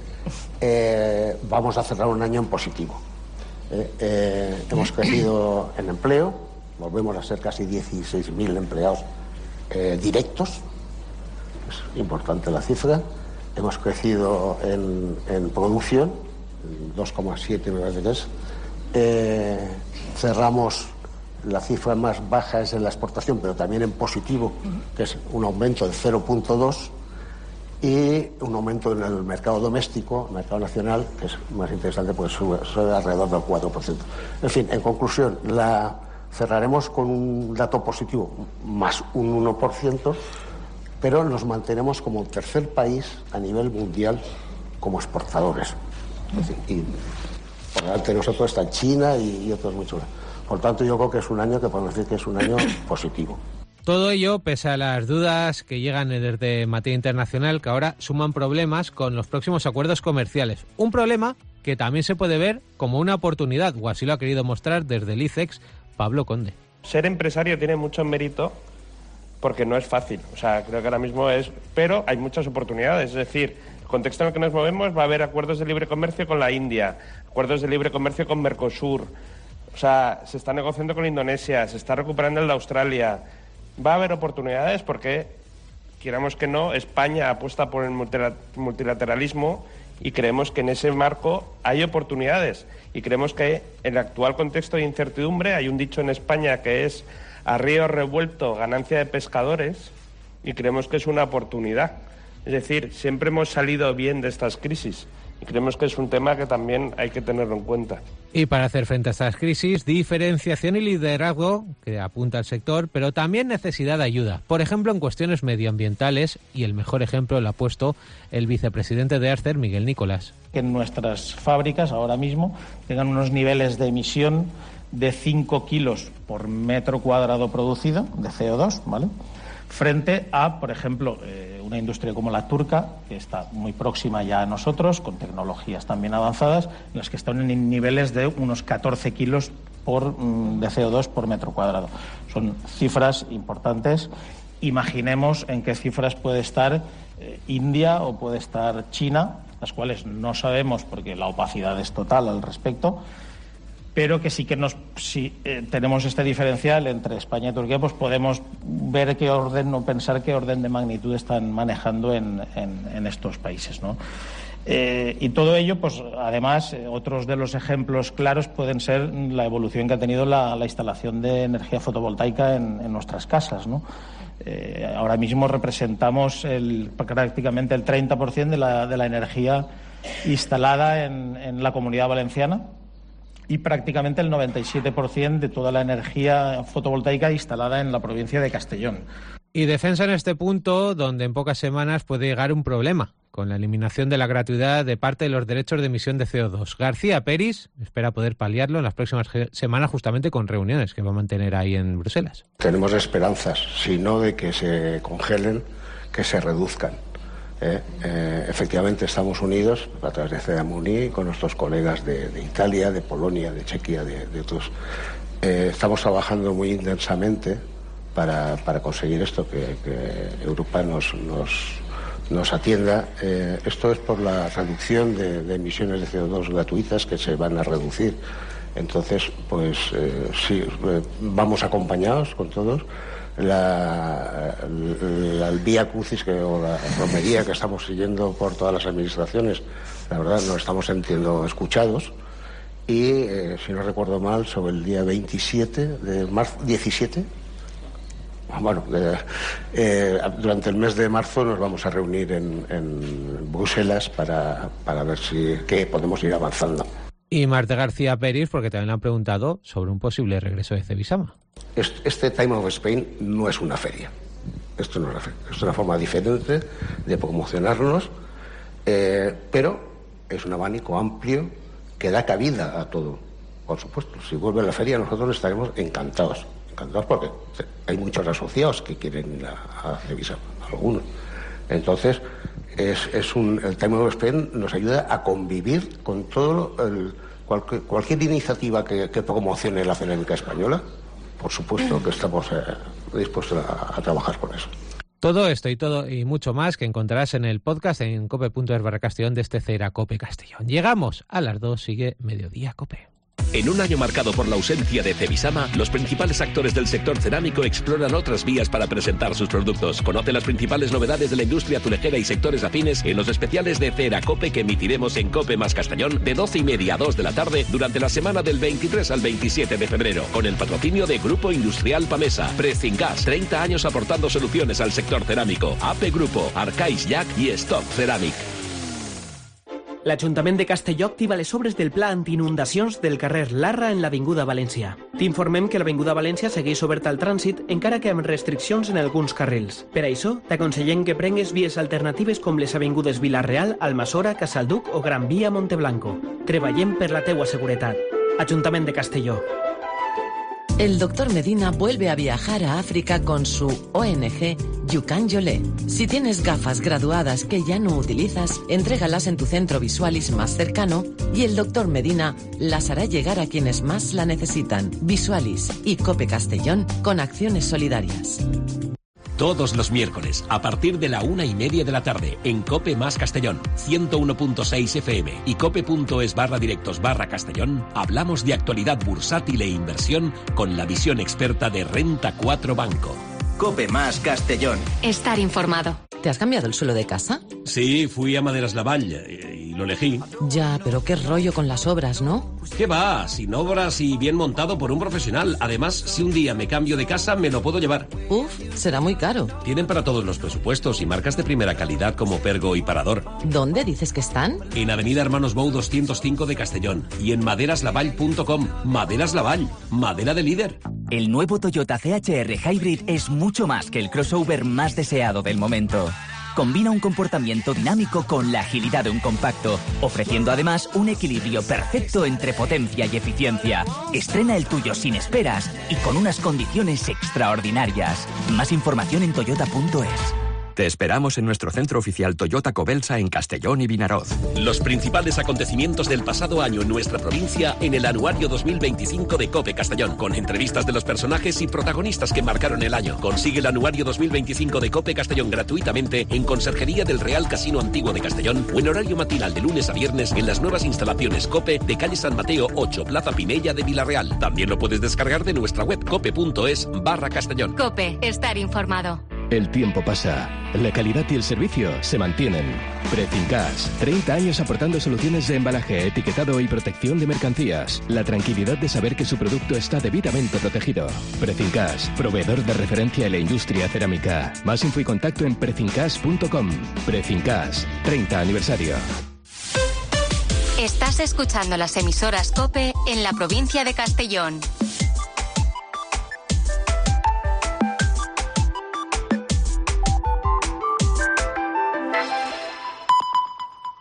eh, vamos a cerrar un año en positivo. Eh, eh, hemos crecido en empleo, volvemos a ser casi dieciséis mil empleados eh, directos, es importante la cifra. Hemos crecido en, en producción, dos coma siete me parece que es. Eh, cerramos, la cifra más baja es en la exportación, pero también en positivo, que es un aumento de cero punto dos, y un aumento en el mercado doméstico, el mercado nacional, que es más interesante porque sube, sube alrededor del cuatro por ciento. En fin, en conclusión, la cerraremos con un dato positivo, más un uno por ciento, pero nos mantenemos como tercer país a nivel mundial como exportadores. Y por delante de nosotros está China y, y otros muchos. Por tanto, yo creo que es un año que podemos decir que es un año positivo. Todo ello pese a las dudas que llegan desde materia internacional, que ahora suman problemas con los próximos acuerdos comerciales. Un problema que también se puede ver como una oportunidad, o así lo ha querido mostrar desde el ICEX Pablo Conde. Ser empresario tiene mucho mérito porque no es fácil. O sea, creo que ahora mismo es... Pero hay muchas oportunidades, es decir... El contexto en el que nos movemos va a haber acuerdos de libre comercio con la India, acuerdos de libre comercio con Mercosur, o sea, se está negociando con Indonesia, se está recuperando el de Australia. Va a haber oportunidades porque, queramos que no, España apuesta por el multilateralismo y creemos que en ese marco hay oportunidades. Y creemos que en el actual contexto de incertidumbre hay un dicho en España que es a río revuelto, ganancia de pescadores, y creemos que es una oportunidad. Es decir, siempre hemos salido bien de estas crisis y creemos que es un tema que también hay que tenerlo en cuenta. Y para hacer frente a estas crisis, diferenciación y liderazgo, que apunta al sector, pero también necesidad de ayuda. Por ejemplo, en cuestiones medioambientales, y el mejor ejemplo lo ha puesto el vicepresidente de Ascer, Miguel Nicolás. Que nuestras fábricas ahora mismo tengan unos niveles de emisión de cinco kilos por metro cuadrado producido de C O dos, ¿vale? Frente a, por ejemplo, eh, una industria como la turca, que está muy próxima ya a nosotros, con tecnologías también avanzadas, en las que están en niveles de unos catorce kilos por, mm, de C O dos por metro cuadrado. Son cifras importantes. Imaginemos en qué cifras puede estar eh, India o puede estar China, las cuales no sabemos porque la opacidad es total al respecto, pero que sí que nos, si eh, tenemos este diferencial entre España y Turquía, pues podemos ver qué orden o pensar qué orden de magnitud están manejando en, en, en estos países, ¿no? Eh, y todo ello, pues además, eh, otros de los ejemplos claros pueden ser la evolución que ha tenido la, la instalación de energía fotovoltaica en, en nuestras casas, ¿no? Eh, ahora mismo representamos el, prácticamente el treinta por ciento de la, de la energía instalada en, en la Comunidad Valenciana, y prácticamente el noventa y siete por ciento de toda la energía fotovoltaica instalada en la provincia de Castellón. Y defensa en este punto, donde en pocas semanas puede llegar un problema, con la eliminación de la gratuidad de parte de los derechos de emisión de C O dos. García Peris espera poder paliarlo en las próximas semanas, justamente con reuniones que va a mantener ahí en Bruselas. Tenemos esperanzas, si no de que se congelen, que se reduzcan. Eh, eh, efectivamente estamos unidos a través de CEDAMUNI con nuestros colegas de, de Italia, de Polonia, de Chequia, de, de otros Eh, estamos trabajando muy intensamente para, para conseguir esto, que, que Europa nos, nos, nos atienda. Eh, esto es por la reducción de, de emisiones de C O dos gratuitas que se van a reducir. Entonces, pues eh, sí, eh, vamos acompañados con todos. La, la, el vía crucis que, o la romería que estamos siguiendo por todas las administraciones, la verdad nos estamos sintiendo escuchados. Y, eh, si no recuerdo mal, sobre el día veintisiete de marzo, diecisiete, bueno, eh, eh, durante el mes de marzo nos vamos a reunir en, en Bruselas para, para ver si qué podemos ir avanzando. Y Marta García Peris, porque también le han preguntado sobre un posible regreso de Cebisama. Este, este Time of Spain no es una feria. Esto no es una feria. Es una forma diferente de promocionarnos, eh, pero es un abanico amplio que da cabida a todo. Por supuesto, si vuelve a la feria nosotros estaremos encantados. Encantados porque hay muchos asociados que quieren ir a, a Cebisama, algunos. Entonces, es, es un, el Time of Spain nos ayuda a convivir con todo el, cualquier, cualquier iniciativa que, que promocione la cerámica española. Por supuesto que estamos eh, dispuestos a, a trabajar con eso. Todo esto y todo y mucho más que encontrarás en el podcast en cope punto es barra Castellón de este Cera Cope Castellón. Llegamos a las dos, sigue Mediodía Cope. En un año marcado por la ausencia de Cebisama, los principales actores del sector cerámico exploran otras vías para presentar sus productos. Conoce las principales novedades de la industria azulejera y sectores afines en los especiales de Cera Cope que emitiremos en Cope más Castellón de doce y media a dos de la tarde durante la semana del veintitrés al veintisiete de febrero, con el patrocinio de Grupo Industrial Pamesa, Precingas, treinta años aportando soluciones al sector cerámico, A P Grupo, Arcais Jack y Stop Ceramic. L'Ajuntament de Castelló activa les obres del Pla Antiinundacions del carrer Larra en l'Avinguda València. T'informem que l'Avinguda València segueix oberta al trànsit, encara que amb restriccions en alguns carrils. Per això, t'aconsellem que prengues vies alternatives com les avingudes Vila-real, Almassora, Casalduc o Gran Via Monteblanco. Treballem per la teua seguretat. Ajuntament de Castelló. El doctor Medina vuelve a viajar a África con su O N G Yukan Yolé. Si tienes gafas graduadas que ya no utilizas, entrégalas en tu centro Visualis más cercano y el doctor Medina las hará llegar a quienes más la necesitan. Visualis y Cope Castellón con acciones solidarias. Todos los miércoles, a partir de la una y media de la tarde, en Cope más Castellón, ciento uno punto seis F M y cope punto es barra directos barra Castellón, hablamos de actualidad bursátil e inversión con la visión experta de Renta cuatro Banco. Cope más Castellón. Estar informado. ¿Te has cambiado el suelo de casa? Sí, fui a Maderas Lavalle y, y lo elegí. Ya, pero qué rollo con las obras, ¿no? ¿Qué va? Sin obras y bien montado por un profesional. Además, si un día me cambio de casa, me lo puedo llevar. Uf, será muy caro. Tienen para todos los presupuestos y marcas de primera calidad como Pergo y Parador. ¿Dónde dices que están? En Avenida Hermanos Bou doscientos cinco de Castellón y en maderas lavall punto com. Maderas Lavall, madera de líder. El nuevo Toyota C H R Hybrid es mucho más que el crossover más deseado del momento. Combina un comportamiento dinámico con la agilidad de un compacto, ofreciendo además un equilibrio perfecto entre potencia y eficiencia. Estrena el tuyo sin esperas y con unas condiciones extraordinarias. Más información en toyota punto es. Te esperamos en nuestro centro oficial Toyota Cobelsa en Castellón y Vinaroz. Los principales acontecimientos del pasado año en nuestra provincia en el anuario dos mil veinticinco de Cope Castellón, con entrevistas de los personajes y protagonistas que marcaron el año. Consigue el anuario dos mil veinticinco de Cope Castellón gratuitamente en Conserjería del Real Casino Antiguo de Castellón o en horario matinal de lunes a viernes en las nuevas instalaciones Cope de calle San Mateo ocho, Plaza Pinella de Villarreal. También lo puedes descargar de nuestra web cope punto es barra Castellón. Cope, estar informado. El tiempo pasa, la calidad y el servicio se mantienen. Precingas, treinta años aportando soluciones de embalaje, etiquetado y protección de mercancías. La tranquilidad de saber que su producto está debidamente protegido. Precingas, proveedor de referencia en la industria cerámica. Más info y contacto en precingas punto com. Precingas, treinta aniversario. Estás escuchando las emisoras Cope en la provincia de Castellón.